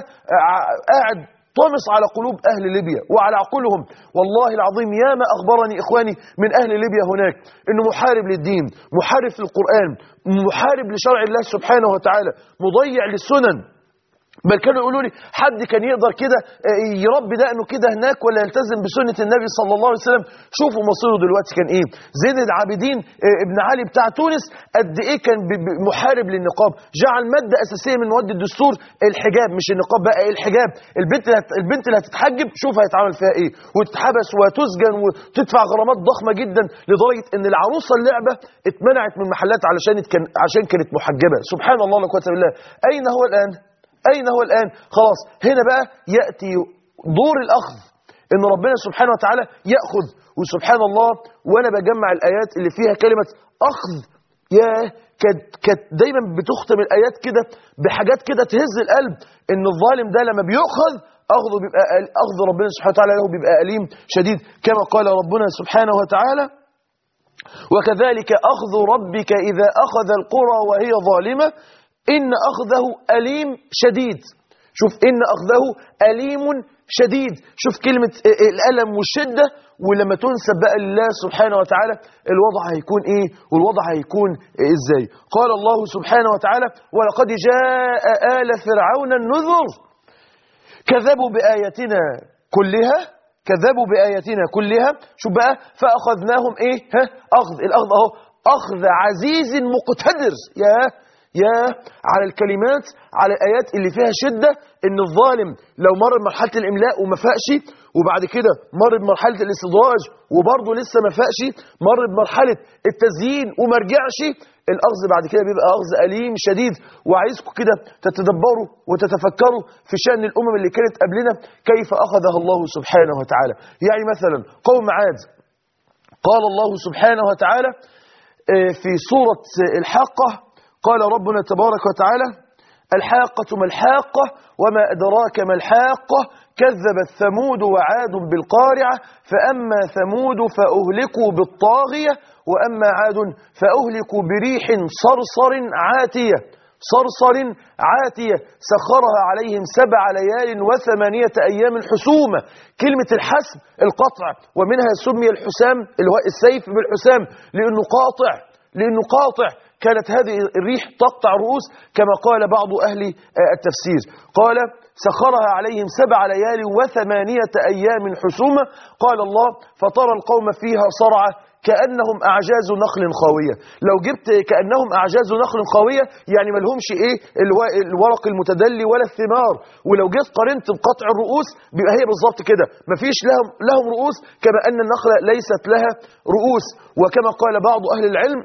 قاعد طمس على قلوب أهل ليبيا وعلى عقولهم. والله العظيم ياما أخبرني إخواني من أهل ليبيا هناك إنه محارب للدين، محارب للقرآن، محارب لشرع الله سبحانه وتعالى، مضيع للسنن. بل كانوا يقولوا لي حد كان يقدر كده يربي دقنه كده هناك ولا يلتزم بسنة النبي صلى الله عليه وسلم. شوفوا مصيره دلوقتي كان ايه. زين العابدين ابن علي بتاع تونس قد ايه كان محارب للنقاب، جعل مادة اساسية من مواد الدستور الحجاب، مش النقاب بقى الحجاب. البنت البنت اللي هتتحجب شوف هيتعمل فيها ايه، وتتحبس وتسجن وتدفع غرامات ضخمة جدا لدرجة ان العروسة اللعبة اتمنعت من محلات علشان كان عشان كانت محجبة. سبحان الله لا قوة الا بالله. اين هو الان؟ أين هو الآن؟ خلاص هنا بقى يأتي دور الأخذ، إن ربنا سبحانه وتعالى يأخذ. وسبحان الله وأنا بجمع الآيات اللي فيها كلمة أخذ، يا كانت دايما بتختم الآيات كده بحاجات كده تهز القلب، إن الظالم ده لما بيأخذ أخذه بيبقى أخذ ربنا سبحانه وتعالى له بيبقى أليم شديد، كما قال ربنا سبحانه وتعالى وكذلك أخذ ربك إذا أخذ القرى وهي ظالمة إن أخذه أليم شديد. شوف إن أخذه أليم شديد، شوف كلمة الألم والشدة، ولما تنسب بقى لله سبحانه وتعالى الوضع هيكون إيه والوضع هيكون إزاي. قال الله سبحانه وتعالى ولقد جاء آل فرعون النذر كذبوا بآياتنا كلها كذبوا بآياتنا كلها. شوف بقى فأخذناهم إيه ها أخذ الأخذ أهو أخذ عزيز مقتدر. يا يا على الكلمات على الآيات اللي فيها شدة، إن الظالم لو مر بمرحلة الإملاء وما فاقش، وبعد كده مر بمرحلة الاستدراج وبرضه لسه ما فاقش، مر بمرحلة التزيين وما رجعش، الأخذ بعد كده بيبقى أخذ أليم شديد. وعايزكم كده تتدبروا وتتفكروا في شأن الأمم اللي كانت قبلنا كيف أخذها الله سبحانه وتعالى. يعني مثلا قوم عاد قال الله سبحانه وتعالى في سورة الحاقة قال ربنا تبارك وتعالى الحاقة ما الحاقة وما أدراك ما الحاقة كذبت ثمود وعاد بالقارعة فأما ثمود فأهلكوا بالطاغية وأما عاد فأهلكوا بريح صرصر عاتية صرصر عاتية سخرها عليهم سبع ليال وثمانية أيام حسومة. كلمة الحسم القطع، ومنها سمي الحسام اللي هو السيف بالحسام لأنه قاطع لأنه قاطع كانت هذه الريح تقطع الرؤوس كما قال بعض أهل التفسير. قال سخرها عليهم سبع ليال وثمانية أيام حسومة. قال الله فترى القوم فيها صرعى كأنهم أعجاز نخل خاوية. لو جبت كأنهم أعجاز نخل خاوية يعني ما لهمش إيه الورق المتدلي ولا الثمار، ولو جيت قارنت بقطع الرؤوس بيبقى هي بالظبط كده، مفيش لهم لهم رؤوس كما أن النخلة ليست لها رؤوس. وكما قال بعض أهل العلم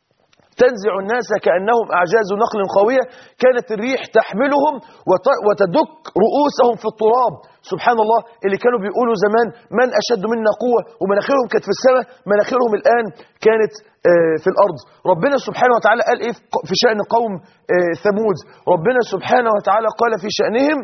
تنزع الناس كأنهم أعجاز نخل خاوية. كانت الريح تحملهم وتدك رؤوسهم في التراب. سبحان الله، اللي كانوا بيقولوا زمان من أشد منا قوة ومناخيرهم كانت في السماء، مناخيرهم الآن كانت في الأرض. ربنا سبحانه وتعالى قال إيه في شأن قوم ثمود؟ ربنا سبحانه وتعالى قال في شأنهم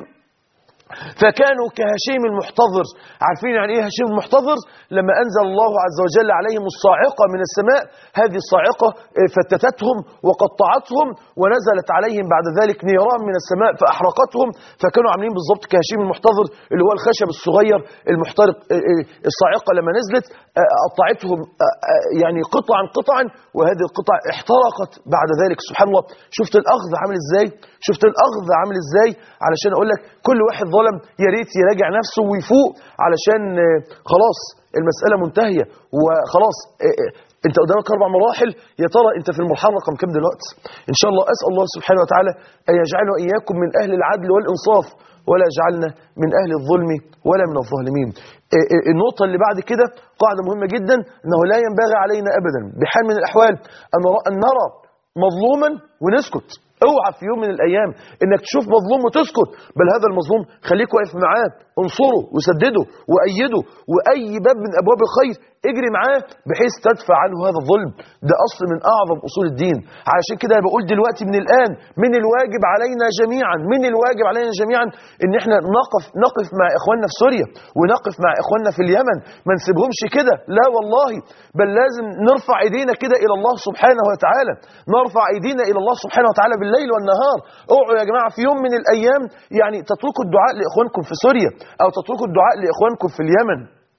فكانوا كهشيم المحتضر. عارفين يعني ايه هشيم المحتضر؟ لما انزل الله عز وجل عليهم الصاعقه من السماء، هذه الصاعقه فتتتهم وقطعتهم، ونزلت عليهم بعد ذلك نيران من السماء فاحرقتهم، فكانوا عاملين بالظبط كهشيم المحتضر اللي هو الخشب الصغير المحترق. الصاعقه لما نزلت قطعتهم يعني قطعا قطعا، وهذه القطع احترقت بعد ذلك. سبحان الله، شفت الاخذ عامل ازاي؟ شفت الاخذ عامل ازاي؟ علشان اقول لك كل واحد ظلم يا ريت يراجع نفسه ويفوق، علشان خلاص المسألة منتهية وخلاص. انت قدامك اربع مراحل، يا ترى انت في المرحله رقم كام دلوقتي؟ ان شاء الله اسال الله سبحانه وتعالى ان يجعلنا واياكم من اهل العدل والانصاف، ولا يجعلنا من اهل الظلم ولا من الظالمين. النقطه اللي بعد كده قاعده مهمه جدا، انه لا ينبغي علينا ابدا بحال من الاحوال ان نرى مظلوما ونسكت. اوعى في يوم من الايام انك تشوف مظلوم وتسكت، بل هذا المظلوم خليك واقف معاه، انصره وسدده وايده، واي باب من ابواب الخير اجري معاه بحيث تدفع عنه هذا الظلم. ده اصل من اعظم اصول الدين. علشان كده انا بقول دلوقتي من الان من الواجب علينا جميعا من الواجب علينا جميعا ان احنا نقف نقف مع اخواننا في سوريا، ونقف مع اخواننا في اليمن. ما نسيبهمش كده، لا والله، بل لازم نرفع ايدينا كده الى الله سبحانه وتعالى، نرفع ايدينا الى الله سبحانه وتعالى بالليل والنهار. اوعوا يا جماعه في يوم من الايام يعني تتركوا الدعاء لاخوانكم في سوريا، او تتركوا الدعاء لاخوانكم في اليمن.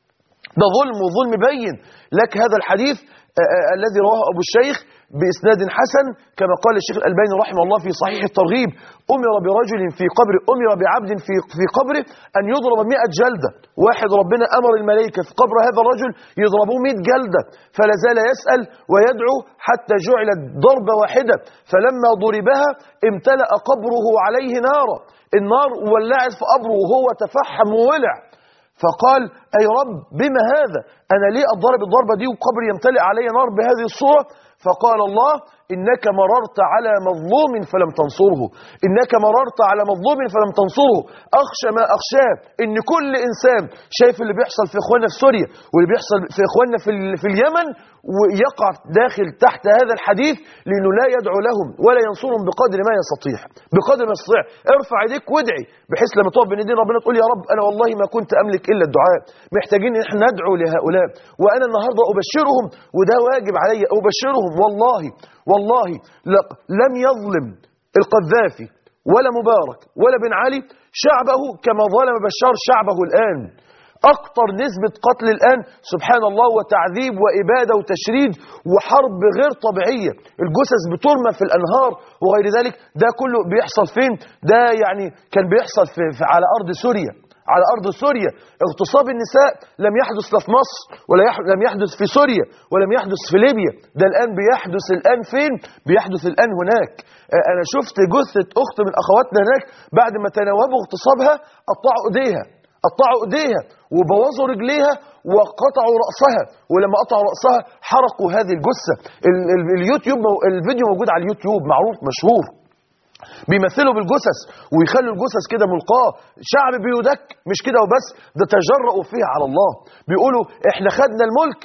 ده ظلم، وظلم بين لك. هذا الحديث الذي رواه أبو الشيخ بإسناد حسن كما قال الشيخ الألباني رحمه الله في صحيح الترغيب: أمر برجل في قبر أمر بعبد في في قبره أن يضرب مئة جلدة. واحد ربنا أمر الملائكة في قبر هذا الرجل يضربوه مئة جلدة، فلا زال يسأل ويدعو حتى جعلت ضربة واحدة، فلما ضربها امتلأ قبره عليه نارا. النار ولعت في قبره وهو تفحم وولع، فقال: أي رب بما هذا؟ أنا ليه أضرب الضربة دي وقبري يمتلئ علي نار بهذه الصورة؟ فقال الله: إنك مررت على مظلوم فلم تنصره، إنك مررت على مظلوم فلم تنصره. أخشى ما أخشاه إن كل إنسان شايف اللي بيحصل في إخواننا في سوريا واللي بيحصل في إخواننا في, في اليمن ويقع داخل تحت هذا الحديث، لأنه لا يدعو لهم ولا ينصرهم بقدر ما يستطيع، بقدر ما يستطيع. ارفع يديك وادعي، بحيث لما تقف بين يدين ربنا تقول: يا رب أنا والله ما كنت أملك إلا الدعاء. محتاجين إن احنا ندعو لهؤلاء، وأنا النهاردة أبشرهم، وده واجب علي أبشرهم. والله والله لم يظلم القذافي ولا مبارك ولا بن علي شعبه كما ظلم بشار شعبه الآن. أكتر نسبة قتل الآن سبحان الله، وتعذيب وإبادة وتشريد وحرب غير طبيعية. الجثث بترمى في الأنهار وغير ذلك. ده كله بيحصل فين؟ ده يعني كان بيحصل في, في على أرض سوريا، على أرض سوريا. اغتصاب النساء لم يحدث لا في مصر ولا لم يحدث في سوريا ولم يحدث في ليبيا. ده الآن بيحدث الآن فين؟ بيحدث الآن هناك. أنا شفت جثة أخت من أخواتنا هناك بعد ما تناوبوا اغتصابها قطعوا إيديها، قطعوا إيديها وبوظوا رجليها وقطعوا رأسها، ولما قطعوا رأسها حرقوا هذه الجثة. اليوتيوب الفيديو موجود على اليوتيوب، معروف مشهور. بيمثلوا بالجثث ويخلوا الجثث كده ملقاه. شعب بيدك مش كده وبس، ده تجرؤوا فيها على الله. بيقولوا احنا خدنا الملك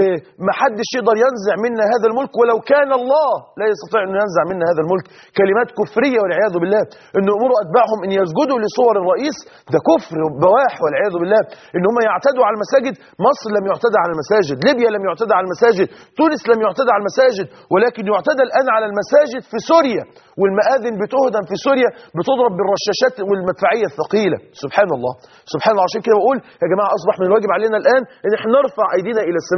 ومحدش يقدر ينزع منا هذا الملك، ولو كان الله لا يستطيع ان ينزع منا هذا الملك. كلمات كفريه والعياذ بالله. ان امروا اتباعهم ان يسجدوا لصور الرئيس، ده كفر بواح والعياذ بالله. ان هم يعتدوا على المساجد. مصر لم يعتدى على المساجد، ليبيا لم يعتدى على المساجد، تونس لم يعتدى على المساجد، ولكن يعتدى الان على المساجد في سوريا، والمآذن بتهدم في سوريا، بتضرب بالرشاشات والمدفعيه الثقيله. سبحان الله سبحان الله. عشان كده بقول يا جماعه اصبح من الواجب علينا الان ان احنا نرفع ايدينا الى السماء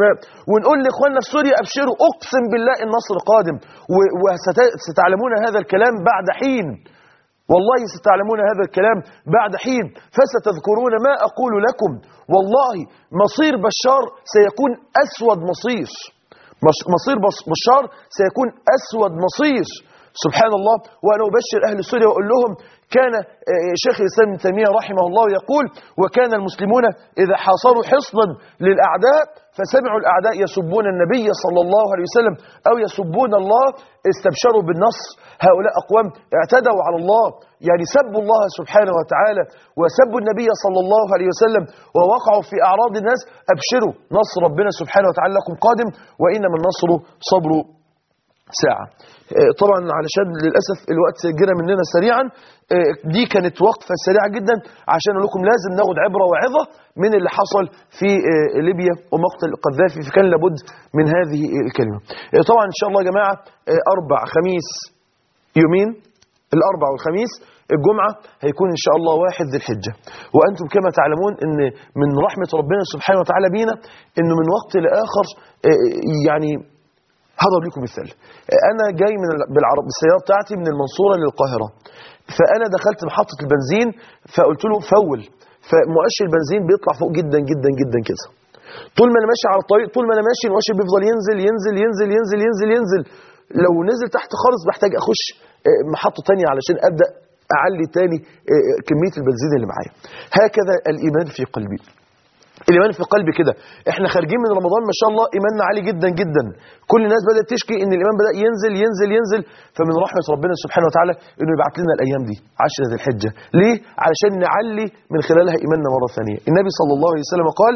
السماء، ونقول لاخواننا في سوريا ابشروا، اقسم بالله النصر قادم، وستعلمون هذا الكلام بعد حين، والله ستعلمون هذا الكلام بعد حين، فستذكرون ما أقول لكم، والله مصير بشار سيكون أسود مصير، مصير بشار سيكون أسود مصير، سبحان الله. وأنا أبشر أهل سوريا وأقول لهم كان شيخ الإسلام ابن تيمية رحمه الله يقول: وكان المسلمون إذا حاصروا حصنا للأعداء فسمعوا الأعداء يسبون النبي صلى الله عليه وسلم أو يسبون الله استبشروا بالنصر. هؤلاء أقوام اعتدوا على الله، يعني سبوا الله سبحانه وتعالى وسبوا النبي صلى الله عليه وسلم ووقعوا في أعراض الناس. أبشروا، نصر ربنا سبحانه وتعالى لكم قادم، وإنما النصر صبر ساعة. طبعا علشان للأسف الوقت جرى مننا سريعا، دي كانت وقفة سريعة جدا عشان أقول لكم لازم ناخد عبرة وعظة من اللي حصل في ليبيا ومقتل القذافي، فكان لابد من هذه الكلمة. طبعا إن شاء الله يا جماعة أربع خميس يومين، الأربع والخميس، الجمعة هيكون إن شاء الله واحد ذي الحجة، وأنتم كما تعلمون أن من رحمة ربنا سبحانه وتعالى بينا أنه من وقت لآخر يعني هضرب لكم مثال. أنا جاي من بالعرب بالسيارة بتاعتي من المنصورة للقاهرة، فأنا دخلت محطة البنزين فقلت له فول، فمؤشر البنزين بيطلع فوق جدا جدا جدا كده. طول ما أنا ماشي على الطريق، طول ما أنا ماشي المؤشر بيفضل ينزل ينزل ينزل ينزل ينزل ينزل. لو نزل تحت خالص بحتاج أخش محطة تانية علشان أبدأ أعلي تاني كمية البنزين اللي معايا. هكذا الإيمان في قلبي، الإيمان في قلبي كده. احنا خارجين من رمضان ما شاء الله إيماننا عالي جدا جدا، كل الناس بدأت تشكي إن الإيمان بدأ ينزل ينزل ينزل. فمن رحمة ربنا سبحانه وتعالى إنه يبعت لنا الأيام دي عشرة ذي الحجة. ليه؟ علشان نعلي من خلالها إيماننا مرة ثانية. النبي صلى الله عليه وسلم قال: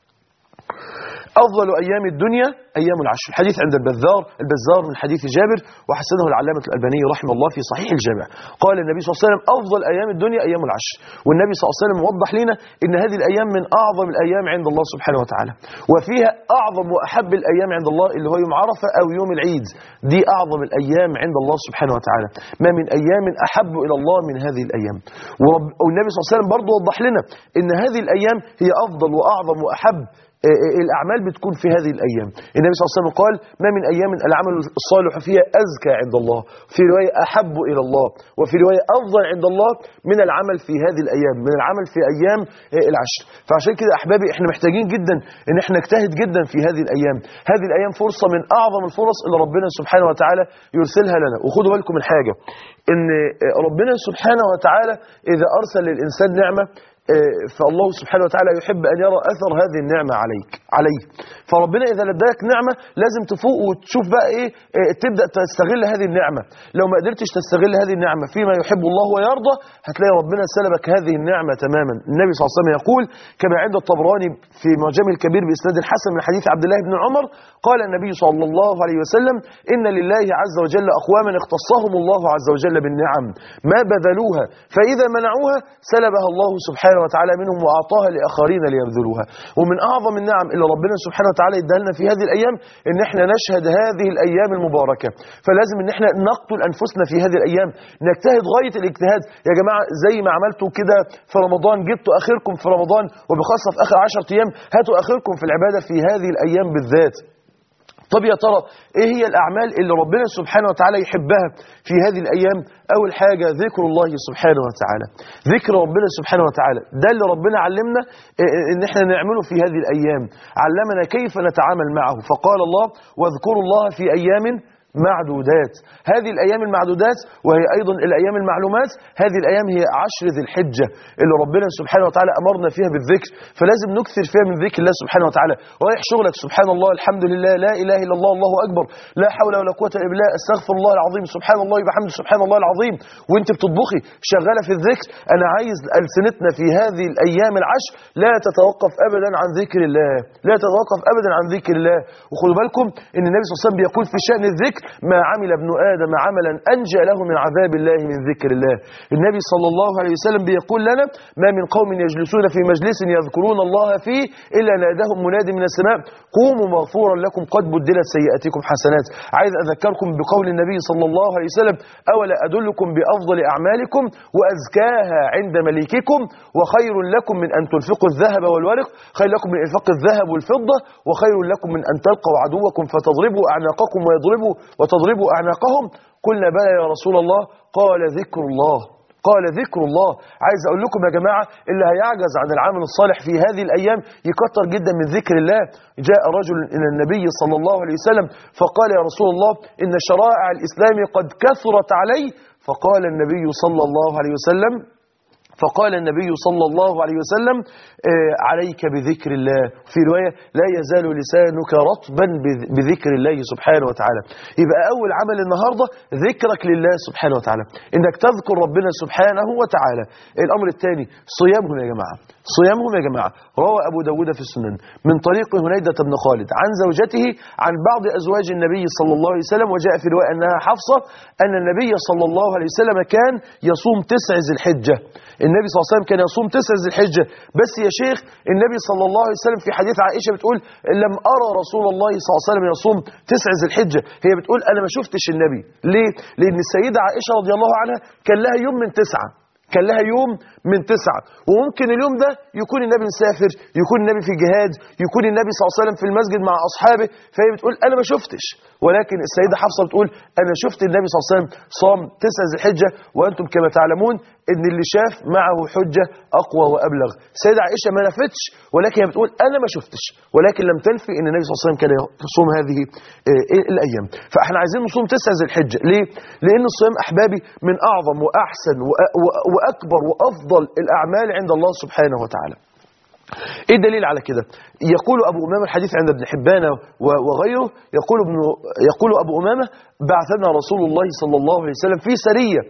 أفضل أيام الدنيا أيام العشر. الحديث عند البزار البزار من حديث جابر، وحسنه العلامة الألباني رحمه الله في صحيح الجامع. قال النبي صلى الله عليه وسلم: أفضل أيام الدنيا أيام العشر. والنبي صلى الله عليه وسلم وضح لنا إن هذه الأيام من أعظم الأيام عند الله سبحانه وتعالى، وفيها أعظم وأحب الأيام عند الله اللي هو يوم عرفة أو يوم العيد. دي أعظم الأيام عند الله سبحانه وتعالى، ما من أيام أحب إلى الله من هذه الأيام. ورب والنبي صلى الله عليه وسلم برضه وضح لنا إن هذه الأيام هي أفضل وأعظم وأحب الأعمال بتكون في هذه الأيام. النبي صلى الله عليه وسلم قال: ما من أيام العمل الصالح فيها أزكى عند الله، في رواية أحب إلى الله، وفي رواية أفضل عند الله من العمل في هذه الأيام، من العمل في أيام العشر. فعشان كده أحبابي احنا محتاجين جدا إن احنا نجتهد جدا في هذه الأيام. هذه الأيام فرصة من أعظم الفرص اللي ربنا سبحانه وتعالى يرسلها لنا. وخدوا بالكم من حاجة، إن ربنا سبحانه وتعالى إذا أرسل للإنسان نعمة فالله سبحانه وتعالى يحب أن يرى أثر هذه النعمة عليك عليه. فربنا إذا لديك نعمة لازم تفوق وتشوف بقى إيه، تبدأ تستغل هذه النعمة. لو ما قدرتش تستغل هذه النعمة فيما يحب الله ويرضى، هتلاقي ربنا سلبك هذه النعمة تماما. النبي صلى الله عليه وسلم يقول كما عند الطبراني في معجم الكبير بإسناد الحسن من حديث عبد الله بن عمر، قال النبي صلى الله عليه وسلم: إن لله عز وجل أقواما اختصهم الله عز وجل بالنعم ما بذلوها، فإذا منعوها سلبها الله سبحانه وتعالى منهم وأعطاها لآخرين ليبذلوها. ومن أعظم النعم اللي ربنا سبحانه وتعالى يديها لنا في هذه الأيام إن احنا نشهد هذه الأيام المباركة. فلازم إن احنا نقتل أنفسنا في هذه الأيام، نجتهد غاية الاجتهاد يا جماعة. زي ما عملتوا كده في رمضان، جبتوا آخركم في رمضان، وبخاصة في آخر عشرة أيام هاتوا آخركم في العبادة في هذه الأيام بالذات. طب يا ترى ايه هي الأعمال اللي ربنا سبحانه وتعالى يحبها في هذه الأيام؟ أول حاجة ذكر الله سبحانه وتعالى، ذكر ربنا سبحانه وتعالى. ده اللي ربنا علمنا إن احنا نعمله في هذه الأيام، علمنا كيف نتعامل معه. فقال الله: واذكروا الله في أيام معدودات. هذه الأيام المعدودات وهي أيضا الأيام المعلومات، هذه الأيام هي عشر ذي الحجة اللي ربنا سبحانه وتعالى أمرنا فيها بالذكر، فلازم نكثر فيها من ذكر الله سبحانه وتعالى. رايح شغلك سبحان الله، الحمد لله، لا إله إلا الله، الله أكبر، لا حول ولا قوة إلا بالله، استغفر الله العظيم، سبحان الله وبحمده، سبحان الله العظيم. وانت بتطبخي شغالة في الذكر. أنا عايز ألسنتنا في هذه الأيام العشر لا تتوقف أبدا عن ذكر الله، لا تتوقف أبدا عن ذكر الله. وخدوا بالكم إن النبي صلى الله عليه وسلم بيقول في شأن الذكر: ما عمل ابن آدم عملا أنجى له من عذاب الله من ذكر الله. النبي صلى الله عليه وسلم بيقول لنا ما من قوم يجلسون في مجلس يذكرون الله فيه إلا ناداهم منادي من السماء قوموا مغفورا لكم قد بدلت سيئاتكم حسنات. عايز أذكركم بقول النبي صلى الله عليه وسلم أولا أدلكم بأفضل أعمالكم وأزكاها عند مليككم وخير لكم من أن تنفقوا الذهب والورق، خير لكم من إنفاق الذهب والفضة وخير لكم من أن تلقوا عدوكم فتضربوا أعناقكم ويضربوا وتضربوا أعناقهم. قلنا بلى يا رسول الله، قال ذكر الله قال ذكر الله. عايز أقول لكم يا جماعة اللي هيعجز عن العمل الصالح في هذه الأيام يكتر جدا من ذكر الله. جاء رجل إلى النبي صلى الله عليه وسلم فقال يا رسول الله إن شرائع الإسلام قد كثرت علي. فقال النبي صلى الله عليه وسلم فقال النبي صلى الله عليه وسلم آه عليك بذكر الله. في رواية لا يزال لسانك رطبا بذكر الله سبحانه وتعالى. يبقى أول عمل النهاردة ذكرك لله سبحانه وتعالى، إنك تذكر ربنا سبحانه وتعالى. الأمر الثاني صيامهم يا جماعة، صيامهم يا جماعة. روى أبو داود في السنن من طريق هنيدة بن خالد عن زوجته عن بعض أزواج النبي صلى الله عليه وسلم، وجاء في رواية أنها حفصة أن النبي صلى الله عليه وسلم كان يصوم تسع ذي الحجة. النبي صلى الله عليه وسلم كان يصوم تسع ذي الحجة. بس يا شيخ النبي صلى الله عليه وسلم في حديث عائشة بتقول لم أرى رسول الله صلى الله عليه وسلم يصوم تسع ذي الحجة. هي بتقول أنا ما شفتش النبي. ليه؟ لأن السيدة عائشة رضي الله عنها كان لها يوم من تسعة كان لها يوم من تسعة وممكن اليوم ده يكون النبي مسافر، يكون النبي في جهاد، يكون النبي صلى الله عليه وسلم في المسجد مع أصحابه. فهي بتقول أنا ما شفتش، ولكن السيدة حفصة بتقول أنا شفت النبي صلى الله عليه وسلم صام تسع ذي الحجة، وأنتم كما تعلمون إن اللي شاف معه حجة أقوى وأبلغ. السيدة عائشة ما نفتش، ولكن هي بتقول أنا ما شفتش، ولكن لم تنفي إن النبي صلى الله عليه وسلم كان يصوم هذه الأيام. فإحنا عايزين نصوم تسع ذي الحجة. ليه؟ لأن الصيام أحبابي من أعظم وأحسن وأكبر وأفضل الأعمال عند الله سبحانه وتعالى. ايه الدليل على كده؟ يقول ابو امامه الحديث عند ابن حبان وغيره، يقول ابن يقول ابو امامه بعثنا رسول الله صلى الله عليه وسلم في سريه،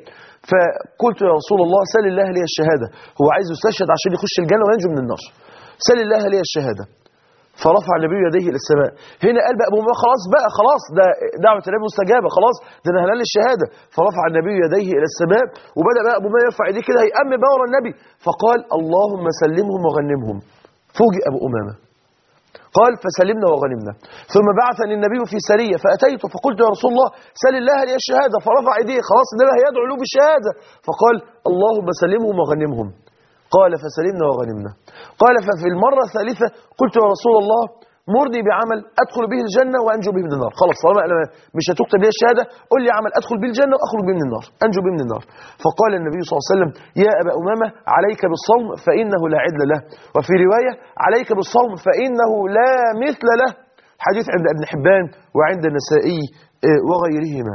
فقلت يا رسول الله سل الله لي الشهاده. هو عايز يستشهد عشان يخش الجنه وينجو من النار. سل الله لي الشهاده. فرفع النبي يديه الى السماء. هنا قال بقى ابو امامه خلاص بقى خلاص ده دعوه النبي مستجابه، خلاص ده انا هلال الشهاده. فرفع النبي يديه الى السماء، وبدا بقى ابو امامه يرفع ايديه كده هيأمن بقى ورا النبي، فقال اللهم سلمهم وغنمهم. فوجئ ابو امامه قال فسلمنا وغنمنا. ثم بعثني النبي في سريه فاتيته فقلت يا رسول الله سل الله لي الشهاده. فرفع ايديه خلاص النبي هيدعو له بالشهاده، فقال اللهم سلمهم وغنمهم. قال فسلمنا وغنمنا. قال ففي المرة الثالثة قلت يا رسول الله مرني بعمل أدخل به الجنة وأنجو به من النار. خلاص طالما أنا مش هتكتب لي الشهادة قل لي عمل أدخل به الجنة وأخرج به من النار، أنجو به من النار. فقال النبي صلى الله عليه وسلم يا أبا أمامة عليك بالصوم فإنه لا عدل له، وفي رواية عليك بالصوم فإنه لا مثل له. حديث عند ابن حبان وعند النسائي وغيرهما.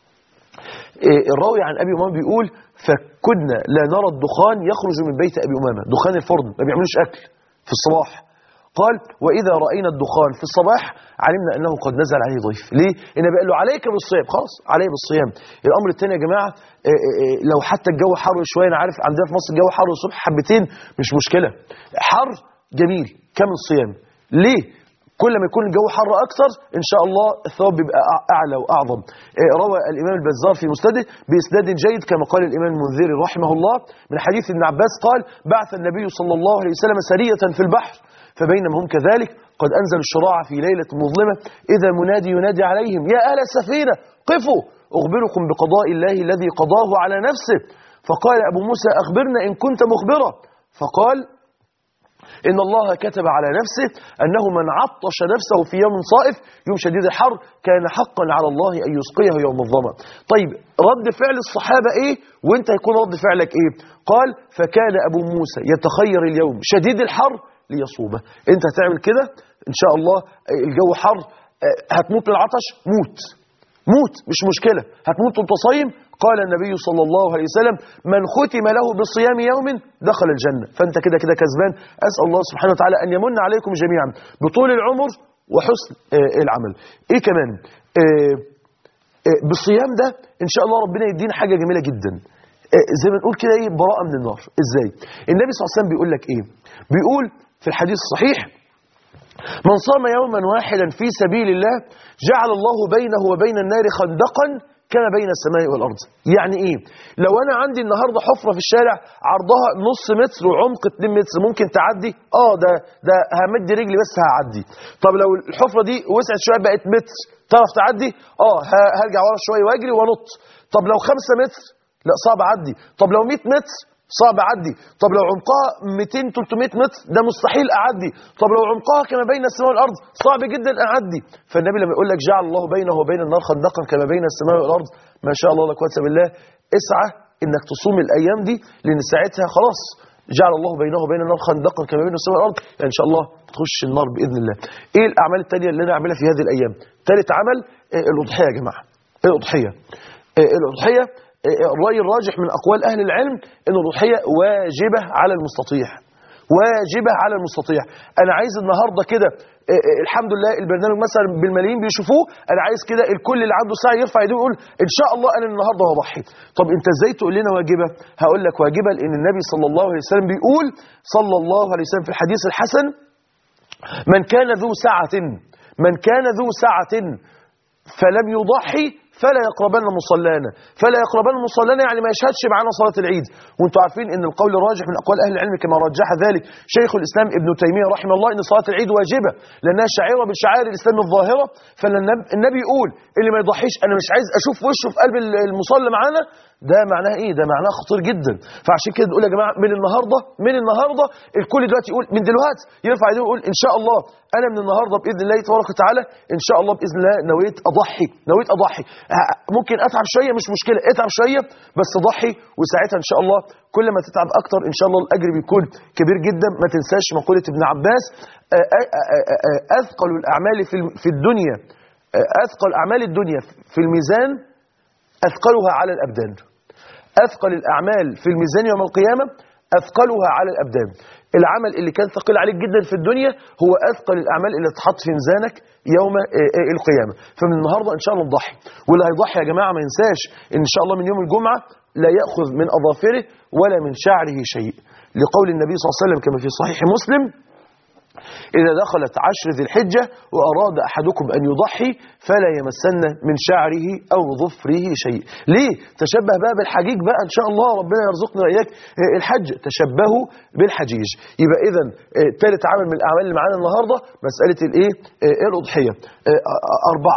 الراوي عن أبي أمامة بيقول فكنا لا نرى الدخان يخرج من بيت أبي أمامة، دخان الفرن ما بيعملوش أكل في الصباح. قال وإذا رأينا الدخان في الصباح علمنا أنه قد نزل عليه ضيف. ليه؟ إنه بقى له عليك بالصيام، خلاص عليه بالصيام. الأمر الثاني يا جماعة لو حتى الجو حر شوية، أنا عارف عندنا في مصر الجو حر الصبح حبتين مش مشكلة، حر جميل كمل الصيام. ليه؟ كل ما يكون الجو حر أكثر إن شاء الله الثواب بيبقى أعلى وأعظم. روى الإمام البزار في مسنده بإسناد جيد كما قال الإمام المنذري رحمه الله من حديث ابن عباس قال بعث النبي صلى الله عليه وسلم سرية في البحر، فبينما هم كذلك قد أنزل الشراع في ليلة مظلمة إذا منادي ينادي عليهم يا أهل السفينة قفوا أخبركم بقضاء الله الذي قضاه على نفسه. فقال أبو موسى أخبرنا إن كنت مخبرا. فقال إن الله كتب على نفسه أنه من عطش نفسه في يوم صائف يوم شديد الحر كان حقا على الله أن يسقيه يوم الظمأ. طيب رد فعل الصحابة إيه وإنت هيكون رد فعلك إيه؟ قال فكان أبو موسى يتخير اليوم شديد الحر ليصومه. أنت هتعمل كده إن شاء الله، الجو حر هتموت من العطش موت موت مش مشكلة، هتموت وانت صايم. قال النبي صلى الله عليه وسلم من ختم له بصيام يوم دخل الجنة. فأنت كده كده كسبان. أسأل الله سبحانه وتعالى أن يمن عليكم جميعا بطول العمر وحسن العمل. إيه كمان بالصيام ده إن شاء الله ربنا يدينا حاجة جميلة جدا زي ما نقول كده إيه براءة من النار. إزاي؟ النبي صلى الله عليه وسلم بيقول لك إيه؟ بيقول في الحديث الصحيح من صام يوما واحدا في سبيل الله جعل الله بينه وبين النار خندقا كما بين السماء والأرض. يعني إيه؟ لو أنا عندي النهاردة حفرة في الشارع عرضها نص متر وعمق اتنين متر، ممكن تعدي؟ آه ده ده همد رجلي بس هعدي. طب لو الحفرة دي وسعت شوية بقت متر، تعرف تعدي؟ آه هرجع ورا شوية واجري وانط. طب لو خمسة متر؟ لا صعب أعدي. طب لو مية متر؟ صعب أعدي. طب لو عمقها مئتين ثلاثمئة متر ده مستحيل أعدي. طب لو عمقها كما بين السماء والأرض صعب جدا أعدي. فالنبي لما يقول لك جعل الله بينه وبين النار خندقا كما بين السماء والأرض، ما شاء الله لا قوة بالله، اسعى إنك تصوم الأيام دي، لأن ساعتها خلاص جعل الله بينه وبين النار خندقا كما بين السماء والأرض، يعني إن شاء الله تخش النار بإذن الله. إيه الأعمال التانية اللي أنا أعملها في هذه الأيام؟ ثالث عمل الأضحية يا جماعة. الأضحية الأضحية الرأي الراجح من أقوال أهل العلم أن الأضحية واجبة على المستطيع، واجبة على المستطيع. أنا عايز النهاردة كده الحمد لله البرنامج مثلا بالملايين بيشوفوه، أنا عايز كده الكل اللي عنده ساعة يرفع يديه ويقول إن شاء الله أنا النهاردة هضحي. طب أنت إزاي تقول لنا واجبة؟ هقول لك واجبة لأن النبي صلى الله عليه وسلم بيقول صلى الله عليه وسلم في الحديث الحسن: من كان ذو سعة من كان ذو سعة فلم يضحي فلا يقربن مصلانا. فلا يقربن مصلانا يعني ما يشهدش معنا صلاة العيد. وانتم عارفين ان القول الراجح من اقوال اهل العلم كما رجح ذلك شيخ الاسلام ابن تيمية رحمه الله ان صلاة العيد واجبة لانها شعيرة من شعائر الاسلام الظاهرة. فالنبي يقول اللي ما يضحيش انا مش عايز اشوف وشه في قلب المصلى معانا، ده معناه ايه؟ ده معناه خطير جدا. فعشان كده نقول يا جماعه من النهارده من النهارده الكل دلوقتي يقول من دلوقتي يرفع ايديه ويقول ان شاء الله انا من النهارده باذن الله تبارك وتعالى ان شاء الله باذن الله نويت اضحي نويت اضحي ممكن اتعب شويه مش مشكله، اتعب شويه بس ضحي، وساعتها ان شاء الله كل ما تتعب اكتر ان شاء الله الاجر بيكون كبير جدا. ما تنساش مقوله ابن عباس: اثقل الاعمال في الدنيا اثقل اعمال الدنيا في الميزان اثقلها على الابدان. اثقل الاعمال في الميزان يوم القيامه اثقلها على الابدان. العمل اللي كان ثقيل عليك جدا في الدنيا هو اثقل الاعمال اللي تحط في ميزانك يوم القيامه. فمن النهارده ان شاء الله نضحي، واللي هيضحي يا جماعه ما ينساش ان ان شاء الله من يوم الجمعه لا ياخذ من اظافره ولا من شعره شيء، لقول النبي صلى الله عليه وسلم كما في صحيح مسلم: إذا دخلت عشر ذي الحجة وأراد أحدكم أن يضحي فلا يمسن من شعره أو ظفره شيء. ليه؟ تشبه بقى بالحجيج بقى إن شاء الله، ربنا يرزقنا وإياك الحج، تشبهوا بالحجيج. يبقى إذا ثالث عمل من الأعمال اللي معانا النهاردة مسألة الإيه؟ الأضحية. أربعة: